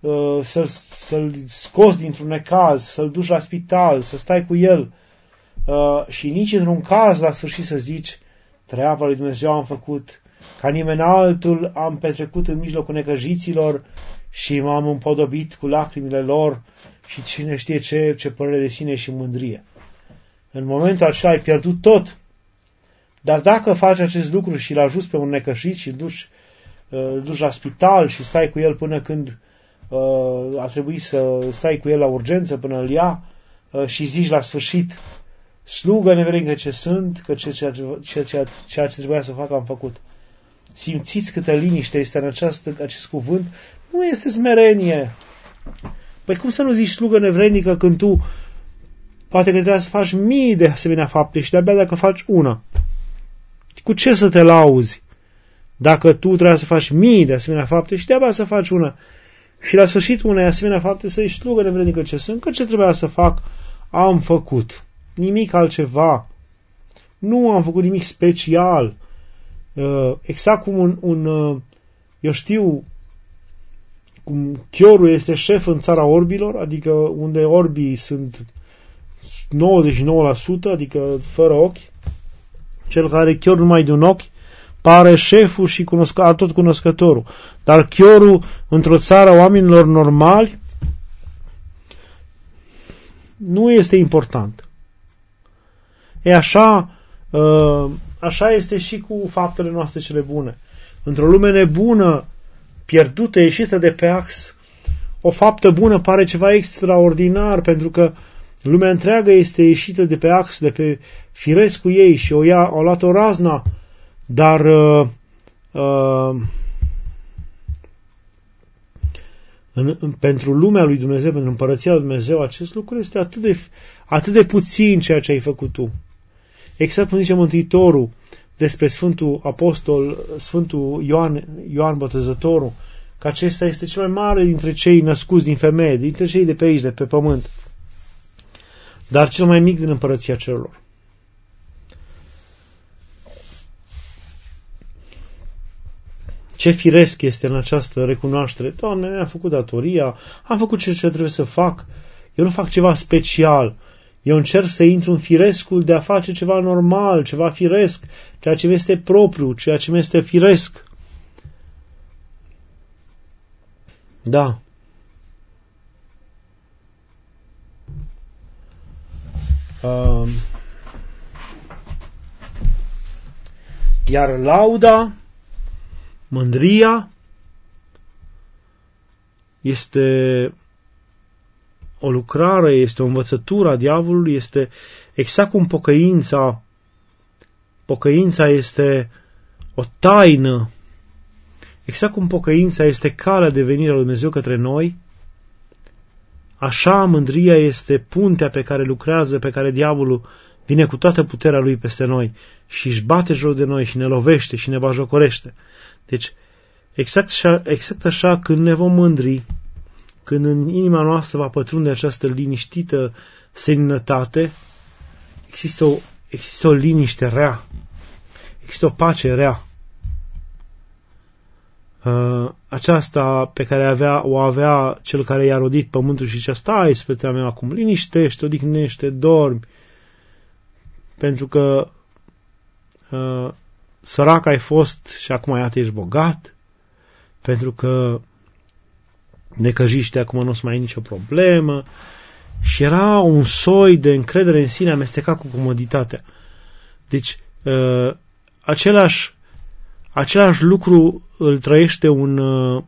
să-l scoți dintr-un necaz, să-l duci la spital, să stai cu el și nici într-un caz la sfârșit să zici treaba lui Dumnezeu am făcut, ca nimeni altul am petrecut în mijlocul necăjiților și m-am împodobit cu lacrimile lor și cine știe ce părere de sine și mândrie. În momentul acela ai pierdut tot. Dar dacă faci acest lucru și îl ajuți pe un necăjit și îl duci la spital și stai cu el până când a trebuit să stai cu el la urgență până îl ia și zici la sfârșit slugă nevrednică ce sunt, că ceea ce trebuia să fac am făcut. Simțiți câtă liniște este în acest cuvânt? Nu este smerenie. Păi cum să nu zici slugă nevrednică când tu poate că trebuie să faci mii de asemenea fapte și de-abia dacă faci una? Cu ce să te lauzi? Dacă tu trebuie să faci mii de asemenea fapte și de-abia să faci una și la sfârșitul unei asemenea fapte să zici slugă nevrednică ce sunt, că ce trebuia să fac am făcut. Nimic altceva. Nu am făcut nimic special. Exact cum eu știu cum chiorul este șef în țara orbilor, adică unde orbii sunt 99%, adică fără ochi, cel care are chior numai de un ochi pare șeful și tot cunoscătorul. Dar chiorul într-o țară oamenilor normali nu este important. E așa este și cu faptele noastre cele bune. Într-o lume nebună, pierdută, ieșită de pe ax, o faptă bună pare ceva extraordinar, pentru că Lumea întreagă este ieșită de pe ax, de pe firescul ei și au luat-o razna, dar pentru lumea lui Dumnezeu, pentru împărăția lui Dumnezeu, acest lucru este atât de puțin ceea ce ai făcut tu. Exact cum zice Mântuitorul despre Sfântul Apostol, Sfântul Ioan Botezătorul, că acesta este cel mai mare dintre cei născuți din femeie, dintre cei de pe aici, de pe pământ, dar cel mai mic din împărăția cerurilor. Ce firesc este în această recunoaștere? Doamne, mi-am făcut datoria, am făcut ce trebuie să fac, eu nu fac ceva special, eu încerc să intru în firescul de a face ceva normal, ceva firesc, ceea ce mi este propriu, ceea ce mi este firesc. Da. Iar lauda, mândria, este o lucrare, este o învățătură a diavolului, este exact cum pocăința. Pocăința este o taină. Exact cum pocăința este calea de venire a lui Dumnezeu către noi, așa mândria este puntea pe care lucrează, pe care diavolul vine cu toată puterea lui peste noi și își bate joc de noi și ne lovește și ne bajocorește. Deci, exact așa, când ne vom mândri, când în inima noastră va pătrunde această liniștită seninătate, există o liniște rea, există o pace rea. Aceasta pe care o avea cel care i-a rodit pământul și zicea, stai, sfătea mea, acum liniștește, odihnește, dormi, pentru că sărac ai fost și acum iată ești bogat, pentru că necăjiște, acum nu o să mai ai nicio problemă. Și era un soi de încredere în sine amestecat cu comoditatea. Deci, același lucru îl trăiește un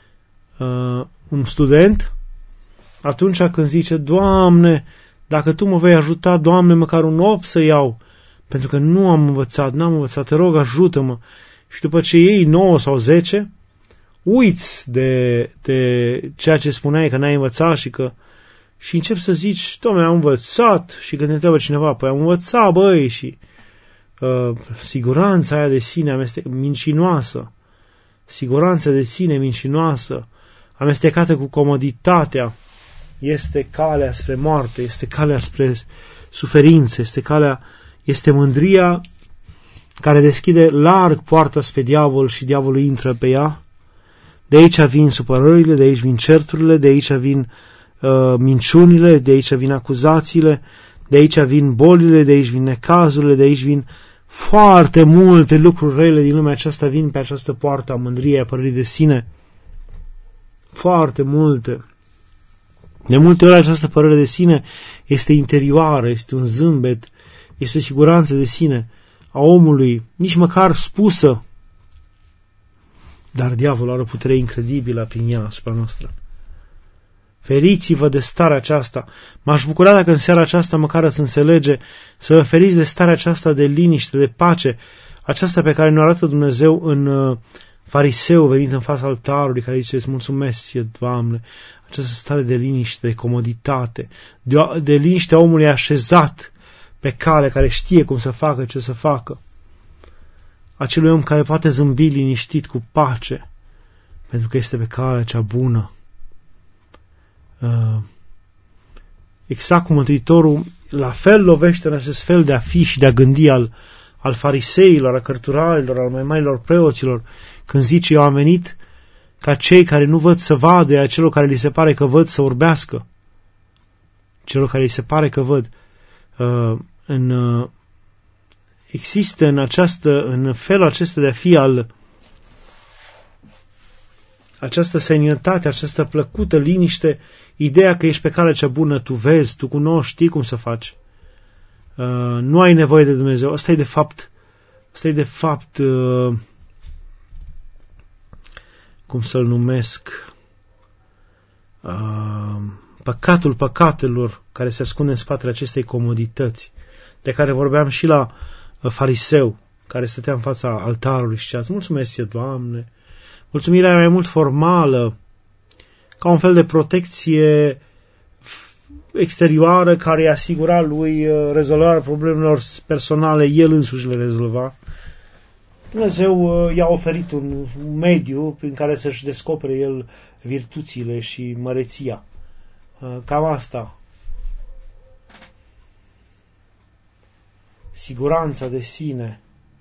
student atunci când zice, Doamne, dacă Tu mă vei ajuta, Doamne, măcar un 8 să iau, pentru că n-am învățat, te rog, ajută-mă. Și după ce iei 9 sau 10, uiți de ceea ce spuneai că n-ai învățat și începi să zici, Doamne, am învățat, și când te întreabă cineva, păi am învățat, băi, și siguranța aia de sine mincinoasă, siguranța de sine mincinoasă, amestecată cu comoditatea, este calea spre moarte, este calea spre suferință, este mândria care deschide larg poarta spre diavol și diavolul intră pe ea. De aici vin supărările, de aici vin certurile, de aici vin minciunile, de aici vin acuzațiile, de aici vin bolile, de aici vin necazurile, de aici vin foarte multe lucruri rele din lumea aceasta, vin pe această poartă a mândriei, a părerii de sine. Foarte multe. De multe ori această părere de sine este interioară, este un zâmbet, este siguranță de sine a omului, nici măcar spusă. Dar diavolul are o putere incredibilă prin ea asupra noastră. Feriți-vă de starea aceasta. M-aș bucura dacă în seara aceasta măcar ați înțelege să vă feriți de starea aceasta de liniște, de pace, aceasta pe care ne arată Dumnezeu în fariseu venit în fața altarului, care zice, îți mulțumesc, Doamne, această stare de liniște, de comoditate, de liniște a omului așezat pe cale, care știe cum să facă, ce să facă. Acelui om care poate zâmbi liniștit cu pace, pentru că este pe calea cea bună. Exact cum Mântuitorul la fel lovește în acest fel de a fi și de a gândi al fariseilor, a cărturarilor, al mai marilor preoților, când zice, eu am venit ca cei care nu văd să vadă, a celor care li se pare că văd să orbească. Celor care li se pare că văd. Există în felul acesta de a fi această seninătate, această plăcută liniște, ideea că ești pe calea cea bună, tu vezi, tu cunoști, știi cum să faci. Nu ai nevoie de Dumnezeu. Asta e de fapt cum să-l numesc, păcatul păcatelor care se ascunde în spatele acestei comodități, de care vorbeam și la fariseu, care stătea în fața altarului și zicea: mulțumesc, Doamne. Mulțumirea e mai mult formală, ca un fel de protecție exterioară care îi asigura lui rezolvarea problemelor personale, el însuși le rezolva. Dumnezeu i-a oferit un mediu prin care să-și descopere el virtuțile și măreția. Cam asta. Siguranța de sine.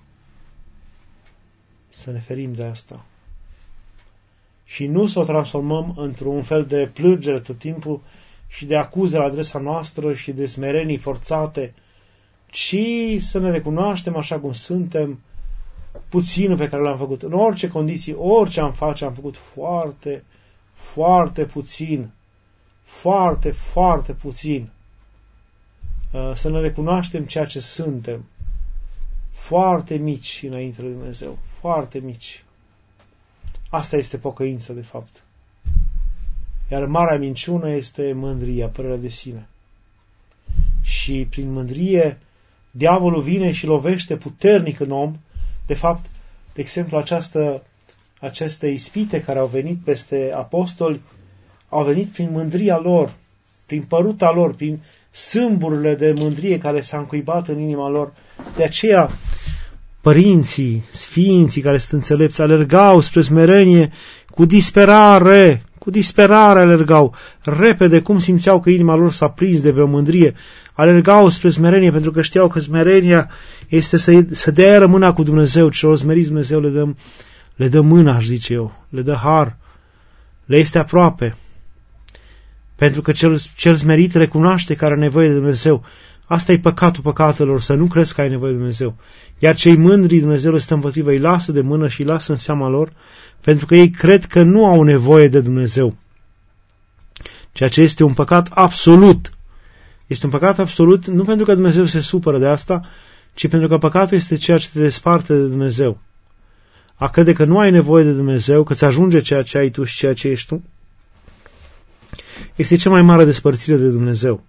Să ne ferim de asta. Și nu să o transformăm într-un fel de plângere tot timpul și de acuze la adresa noastră și de smerenii forțate, ci să ne recunoaștem așa cum suntem, puținul pe care l-am făcut. În orice condiții, orice am face, am făcut foarte, foarte puțin. Foarte, foarte puțin. Să ne recunoaștem ceea ce suntem. Foarte mici înainte lui Dumnezeu. Foarte mici. Asta este pocăință, de fapt. Iar marea minciună este mândria, părerea de sine. Și prin mândrie, diavolul vine și lovește puternic în om. De fapt, de exemplu, aceste ispite care au venit peste apostoli, au venit prin mândria lor, prin păruta lor, prin sâmburile de mândrie care s-a încuibat în inima lor. De aceea, părinții, sfinții care sunt înțelepți, alergau spre smerenie cu disperare alergau, repede, cum simțeau că inima lor s-a prins de vreo mândrie, alergau spre smerenie pentru că știau că smerenia este să dea mâna cu Dumnezeu, celor smeriți Dumnezeu le dă mâna, aș zice eu, le dă har, le este aproape. Pentru că cel smerit recunoaște că are nevoie de Dumnezeu. Asta e păcatul păcatelor, să nu crezi că ai nevoie de Dumnezeu. Iar cei mândri, Dumnezeu le stă împotrivă, îi lasă de mână și îi lasă în seama lor, pentru că ei cred că nu au nevoie de Dumnezeu. Ceea ce este un păcat absolut. Este un păcat absolut, nu pentru că Dumnezeu se supără de asta, ci pentru că păcatul este ceea ce te desparte de Dumnezeu. A crede că nu ai nevoie de Dumnezeu, că ți ajunge ceea ce ai tu și ceea ce ești tu, este cea mai mare despărțire de Dumnezeu.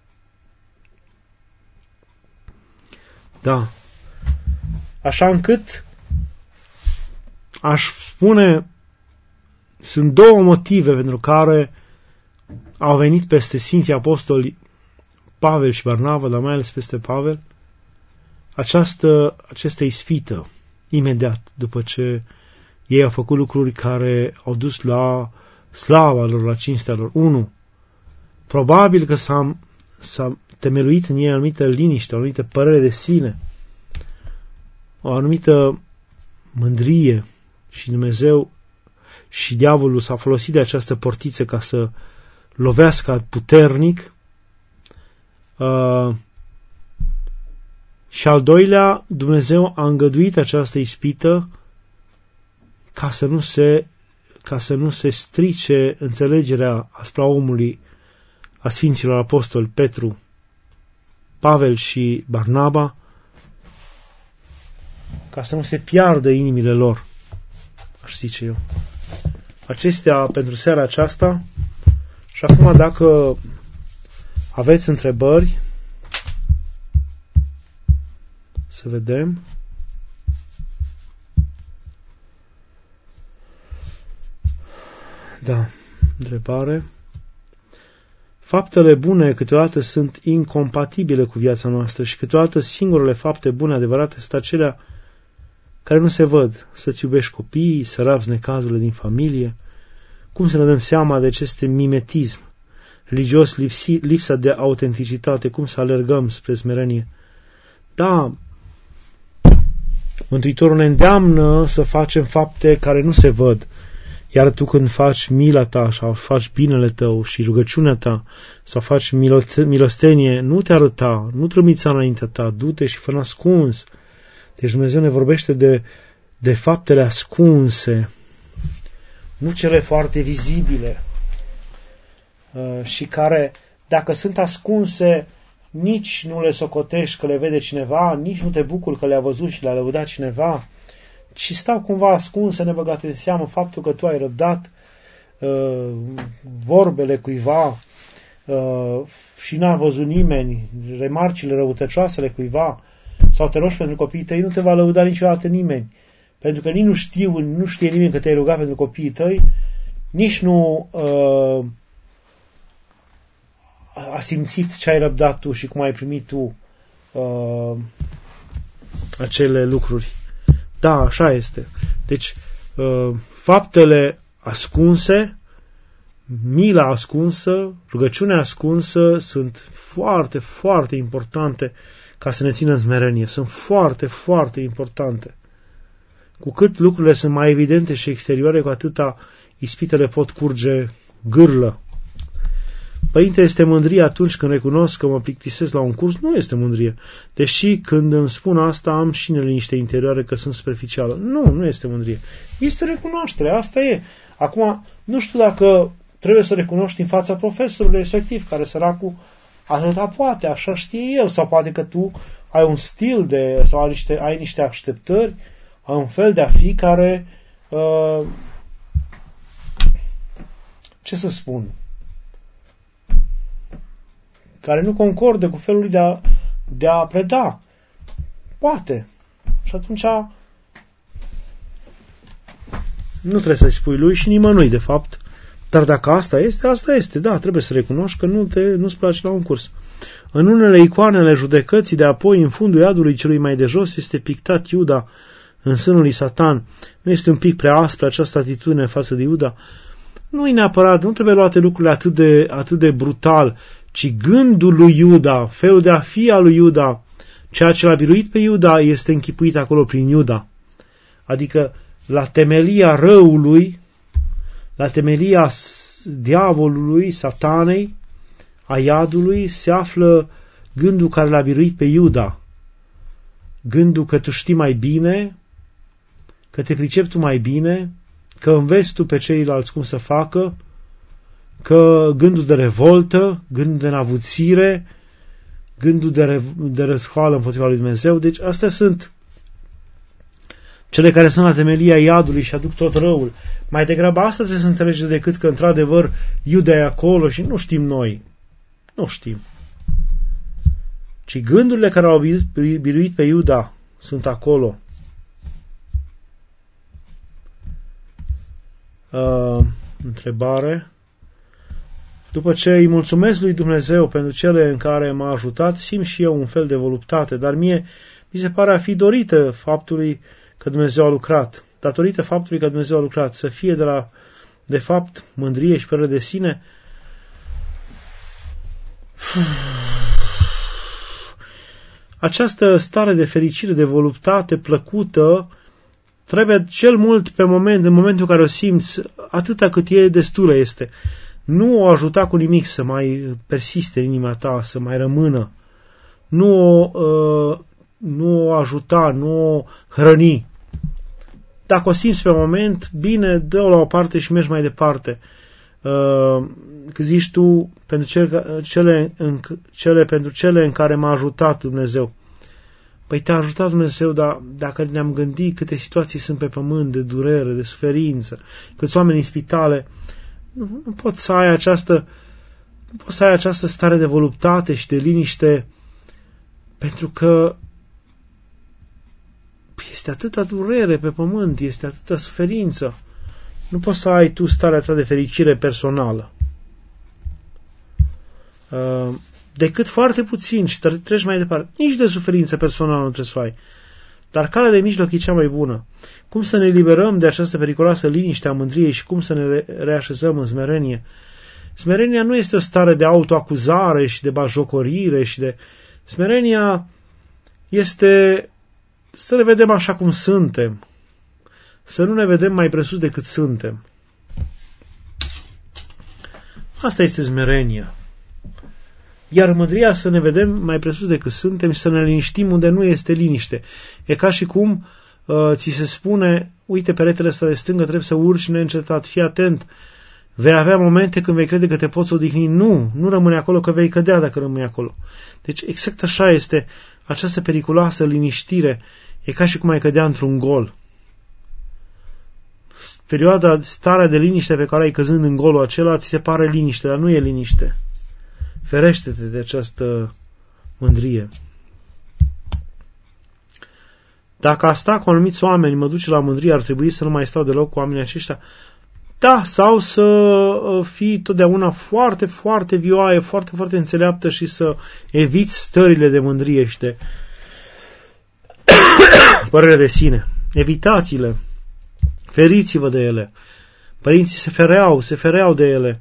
Da. Așa încât aș spune, sunt două motive pentru care au venit peste Sfinții Apostoli Pavel și Barnaba, dar mai ales peste Pavel, această ispită, imediat după ce ei au făcut lucruri care au dus la slava lor, la cinstea lor. 1. Probabil că s-a temeluit în ei o anumită liniște, o anumită părere de sine, o anumită mândrie și Dumnezeu și diavolul s-a folosit de această portiță ca să lovească puternic. Și al doilea, Dumnezeu a îngăduit această ispită ca să nu se strice înțelegerea asupra omului a Sfinților Apostoli Petru, Pavel și Barnaba, ca să nu se piardă inimile lor, aș zice eu. Acestea pentru seara aceasta. Și acum, dacă aveți întrebări, să vedem. Da, întrebare. Faptele bune câteodată sunt incompatibile cu viața noastră și câteodată singurele fapte bune adevărate sunt acelea care nu se văd. Să-ți iubești copiii, să rabzi necazurile din familie. Cum să ne dăm seama de acest mimetism religios, lipsa de autenticitate, cum să alergăm spre smerenie? Da, Mântuitorul ne îndeamnă să facem fapte care nu se văd. Iar tu când faci mila ta sau faci binele tău și rugăciunea ta sau faci milostenie, nu te arăta, nu trămița înaintea ta, du-te și fă ascuns. Deci Dumnezeu ne vorbește de faptele ascunse, nu cele foarte vizibile și care, dacă sunt ascunse, nici nu le socotești că le vede cineva, nici nu te bucuri că le-a văzut și le-a lăudat cineva, ci stau cumva ascunse, nebăgate în seamă faptul că tu ai răbdat vorbele cuiva și n-a văzut nimeni remarcile răutăcioasele cuiva sau te rogi pentru copiii tăi, nu te va lăuda niciodată nimeni. Pentru că nici nu știe nimeni că te-ai rugat pentru copiii tăi, nici nu a simțit ce ai răbdat tu și cum ai primit tu acele lucruri. Da, așa este. Deci, faptele ascunse, mila ascunsă, rugăciunea ascunsă sunt foarte, foarte importante ca să ne țină în smerenie. Sunt foarte, foarte importante. Cu cât lucrurile sunt mai evidente și exterioare, cu atâta ispitele pot curge gârlă. Părinte, este mândrie atunci când recunosc că mă plictisesc la un curs? Nu este mândrie. Deși când îmi spun asta am și neliniște interioară că sunt superficială. Nu este mândrie. Este recunoaștere, asta e. Acum, nu știu dacă trebuie să recunoști în fața profesorului respectiv, care săracul atâta poate, așa știe el, sau poate că tu ai un stil sau ai niște așteptări, ai un fel de a fi care ce să spun, care nu concordă cu felul de a preda. Poate. Și atunci nu trebuie să-i spui lui și nimănui, de fapt. Dar dacă asta este. Da, trebuie să recunoști că nu-ți place la un curs. În unele icoanele judecății de apoi, în fundul iadului celui mai de jos, este pictat Iuda în sânul lui Satan. Nu este un pic prea aspră această atitudine față de Iuda? Nu-i neapărat, nu trebuie luate lucrurile atât de brutal, ci gândul lui Iuda, felul de a fi al lui Iuda, ceea ce l-a biruit pe Iuda este închipuit acolo prin Iuda. Adică la temelia răului, la temelia diavolului, satanei, a iadului, se află gândul care l-a biruit pe Iuda. Gândul că tu știi mai bine, că te pricepi tu mai bine, că înveți tu pe ceilalți cum să facă, că gândul de revoltă, gândul de înavuțire, gândul de răscoală împotriva lui Dumnezeu. Deci astea sunt cele care sunt la temelia iadului și aduc tot răul. Mai degrabă asta trebuie să înțelege decât că într-adevăr Iuda e acolo și nu știm noi. Nu știm. Ci gândurile care au biruit pe Iuda sunt acolo. Întrebare. După ce îi mulțumesc lui Dumnezeu pentru cele în care m-a ajutat, simt și eu un fel de voluptate, dar mi se pare a fi dorită faptului că Dumnezeu a lucrat. Datorită faptului că Dumnezeu a lucrat, să fie de fapt mândrie și părere de sine. Această stare de fericire, de voluptate plăcută, trebuie cel mult în momentul în care o simți, atâta cât e destulă este. Nu o ajuta cu nimic să mai persiste în inima ta, să mai rămână. Nu o ajuta, nu o hrăni. Dacă o simți pe moment, bine, dă-o la o parte și mergi mai departe. Că zici tu, pentru cele în care m-a ajutat Dumnezeu. Păi te-a ajutat Dumnezeu, dar dacă ne-am gândit câte situații sunt pe pământ, de durere, de suferință, câți oameni în spitale, nu poți să ai această stare de voluptate și de liniște, pentru că este atâta durere pe pământ, este atâta suferință. Nu poți să ai tu starea ta de fericire personală. Decât foarte puțin și treci mai departe. Nici de suferință personală nu trebuie să ai. Dar calea de mijloc e cea mai bună. Cum să ne liberăm de această periculoasă liniște a mândriei și cum să ne reașezăm în smerenie? Smerenia nu este o stare de autoacuzare și de bajocorire și de... Smerenia este să ne vedem așa cum suntem. Să nu ne vedem mai presus decât suntem. Asta este smerenia. Iar mândria să ne vedem mai presus decât suntem și să ne liniștim unde nu este liniște. E ca și cum ți se spune, uite, peretele ăsta de stângă trebuie să urci neîncetat, fii atent. Vei avea momente când vei crede că te poți odihni. Nu rămâne acolo, că vei cădea dacă rămâi acolo. Deci exact așa este această periculoasă liniștire. E ca și cum ai cădea într-un gol. Starea de liniște pe care ai căzând în golul acela ți se pare liniște, dar nu e liniște. Ferește-te de această mândrie. Dacă a sta cu anumiți oameni mă duce la mândrie, ar trebui să nu mai stau deloc cu oamenii aceștia? Da, sau să fii totdeauna foarte, foarte vioaie, foarte, foarte înțeleaptă și să eviți stările de mândrie și de părere de sine. Evitați-le. Feriți-vă de ele. Părinții se fereau de ele.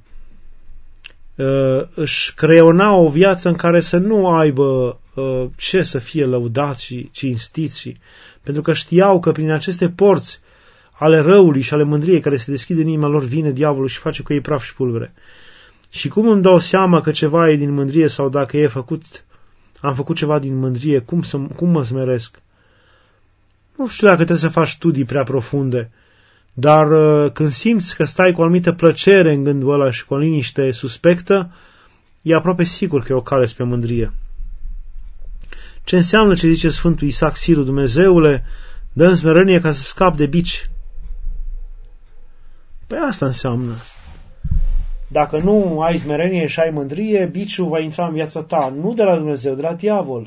Își creionau o viață în care să nu aibă ce să fie lăudați și cinstiți, pentru că știau că prin aceste porți ale răului și ale mândriei care se deschid în inima lor vine diavolul și face cu ei praf și pulbere. Și cum îmi dau seama că ceva e din mândrie sau dacă am făcut ceva din mândrie, cum mă smeresc? Nu știu dacă trebuie să faci studii prea profunde, dar când simți că stai cu o anumită plăcere în gândul ăla și cu o liniște suspectă, e aproape sigur că e o cale spre mândrie. Ce înseamnă ce zice Sfântul Isaac Siru? Dumnezeule, dă-mi smerenie ca să scap de bici. Păi asta înseamnă. Dacă nu ai smerenie și ai mândrie, biciul va intra în viața ta, nu de la Dumnezeu, de la diavol.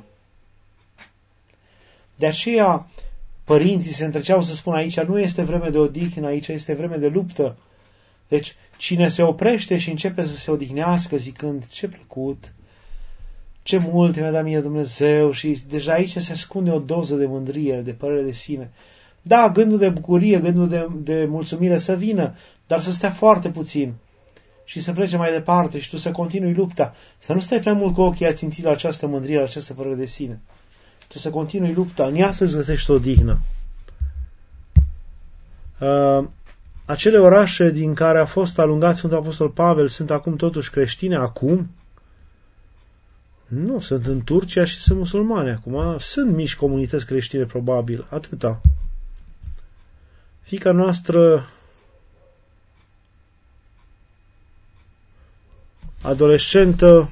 De aceea, părinții se întreceau să spună aici nu este vreme de odihnă, aici este vreme de luptă. Deci, cine se oprește și începe să se odihnească zicând, ce plăcut, ce mult mi-a dat mie Dumnezeu, și deja aici se ascunde o doză de mândrie, de părere de sine. Da, gândul de bucurie, gândul de mulțumire să vină, dar să stea foarte puțin și să plece mai departe și tu să continui lupta. Să nu stai prea mult cu ochii ațintiți la această mândrie, la această părere de sine. Tu să continui lupta, în ea să-ți găsești o odihnă. Acele orașe din care a fost alungat Sfântul Apostol Pavel sunt acum totuși creștine? Acum? Nu, sunt în Turcia și sunt musulmane acum. Sunt mici comunități creștine, probabil. Atâta. Fiica noastră adolescentă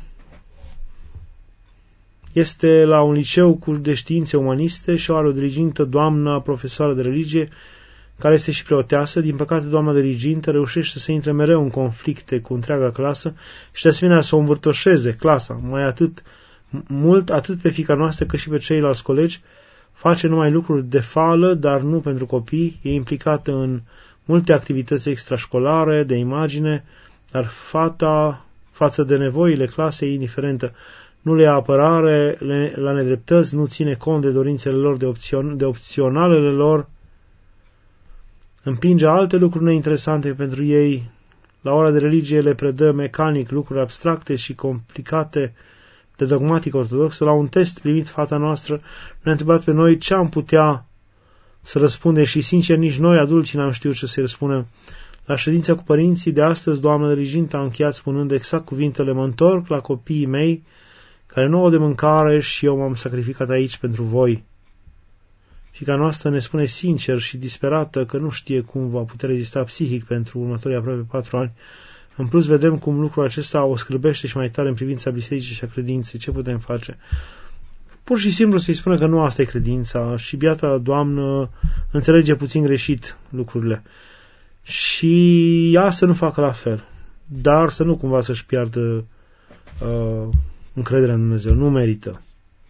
este la un liceu de științe umaniste și o are o dirigintă doamna profesoară de religie, care este și preoteasă. Din păcate, doamna dirigintă reușește să intre mereu în conflicte cu întreaga clasă și de asemenea să o învârtoșeze clasa, mai atât pe fiica noastră cât și pe ceilalți colegi. Face numai lucruri de fală, dar nu pentru copii, e implicată în multe activități extrașcolare, de imagine, dar fata, față de nevoile clasei, e indiferentă. Nu le ia apărare la nedreptăți, nu ține cont de dorințele lor, de opționalele lor, împinge alte lucruri neinteresante pentru ei. La ora de religie le predă mecanic lucruri abstracte și complicate de dogmatic ortodoxă. La un test primit, fata noastră ne-a întrebat pe noi ce am putea să răspundem și, sincer, nici noi, adulții, n-am știut ce să-i răspundem. La ședința cu părinții de astăzi, doamna dirigintă a încheiat spunând exact cuvintele: mă întorc la copiii mei care nu au de mâncare și eu m-am sacrificat aici pentru voi. Fiica noastră ne spune sincer și disperată că nu știe cum va putea rezista psihic pentru următorii aproape 4 ani. În plus, vedem cum lucrul acesta o scârbește și mai tare în privința bisericii și a credinței. Ce putem face? Pur și simplu să-i spună că nu asta e credința și biata doamnă înțelege puțin greșit lucrurile. Și ea să nu facă la fel. Dar să nu cumva să-și piardă încrederea în Dumnezeu. Nu merită.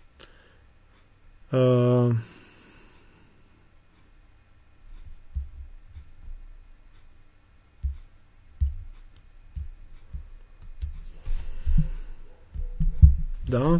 Da?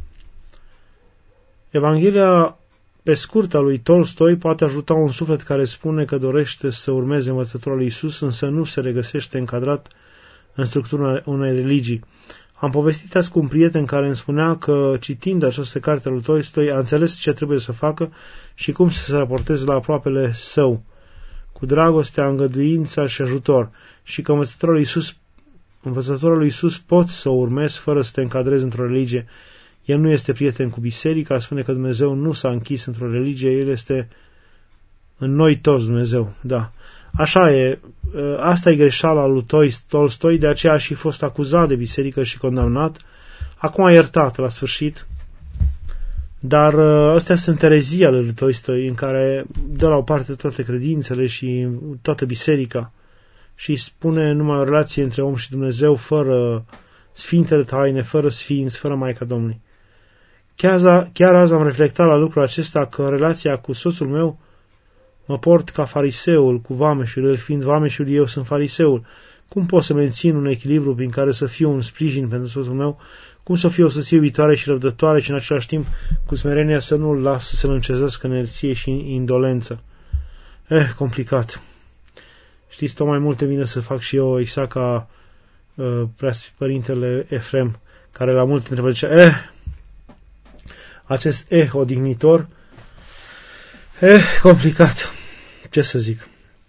Evanghelia pe scurt a lui Tolstoi poate ajuta un suflet care spune că dorește să urmeze învățătura lui Iisus, însă nu se regăsește încadrat în structura unei religii. Am povestit azi cu un prieten care îmi spunea că, citind această carte a lui Tolstoi, a înțeles ce trebuie să facă și cum să se raporteze la aproapele său, cu dragostea, îngăduința și ajutor, și că învățătura lui Iisus poți să o urmezi fără să te încadrezi într-o religie. El nu este prieten cu biserica, spune că Dumnezeu nu s-a închis într-o religie, El este în noi toți Dumnezeu. Da. Așa e, asta e greșeala lui Tolstoi, de aceea a și fost acuzat de biserică și condamnat. Acum a iertat la sfârșit, dar astea sunt erezii ale lui Tolstoi, în care dă la o parte toate credințele și toată biserica și spune numai o relație între om și Dumnezeu fără sfintele taine, fără sfinți, fără Maica Domnului. Chiar azi am reflectat la lucrul acesta, că în relația cu soțul meu mă port ca fariseul cu vameșul, el fiind vameșul, eu sunt fariseul. Cum pot să mențin un echilibru prin care să fiu un sprijin pentru soțul meu? Cum să fiu o soție iubitoare și răbdătoare și în același timp cu smerenia să nu-l las să se lâncezească în inerție și indolență? Complicat. Știți, tot mai multe vine să fac și eu exact ca preasfipărintele Efrem, care la multe întrebări zicea, acest odihnitor, complicat. Ce să zic?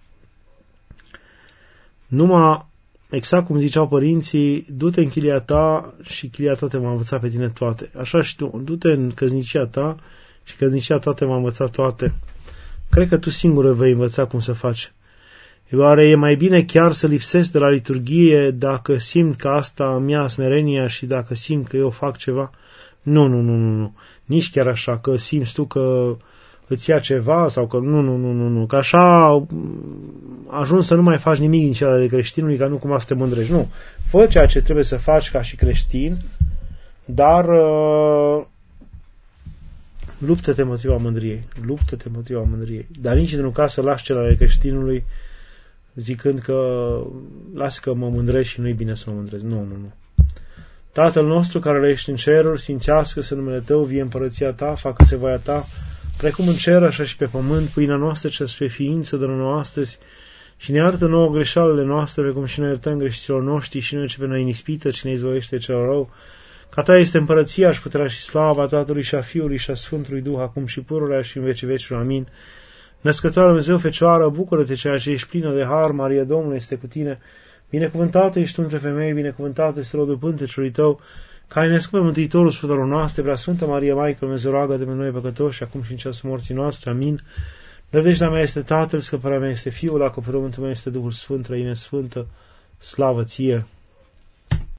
Numai, exact cum ziceau părinții, du-te în chilia ta și chilia ta te va învăța pe tine toate. Așa și tu, du-te în căsnicia ta și căsnicia ta te va învăța toate. Cred că tu singură vei învăța cum să faci. Oare e mai bine chiar să lipsesc de la liturghie dacă simt că asta îmi ia smerenia și dacă simt că eu fac ceva? Nu. Nici chiar așa, că simți tu că îți ia ceva sau că nu. Că așa ajungi să nu mai faci nimic din cele ale creștinului, ca nu cumva să te mândrești. Nu. Fă ceea ce trebuie să faci ca și creștin, dar luptă-te împotriva mândriei. Dar nici în un caz să lași cele ale creștinului zicând că lasă că mă mândresc și nu-i bine să mă mândresc. Nu. Tatăl nostru care ești în ceruri, sfințească-se numele Tău, vie împărăția Ta, facă-se voia Ta, precum în cer, așa și pe pământ. Pâinea noastră cea spre ființă dă-ne nouă astăzi și ne iartă nouă greșalele noastre, precum și noi iertăm greșiților noștri și nu începe noi în ispită, ci ne izvoiește cel rău. Ca Ta este împărăția și puterea și slava Tatălui și a Fiului și a Sfântului Duh, acum și pururea și în vecii vecilor. Amin. Născătoare Dumnezeu, Fecioară, bucură-te ceea ce ești plină de har, Maria Domnului este cu tine. Binecuvântată ești tu între femei, binecuvântată este rodul pântecului tău, că ai născut pe Mântuitorul Sfântelor noastre, Preasfântă Maria, Maică Dumnezeu, roagă-te pe noi păcătoși, acum și în ceasul morții noastre. Amin. Nădejdea mea este Tatăl, scăparea mea este Fiul, acoperământul meu este Duhul Sfânt, Trăime Sfântă, slavă ție!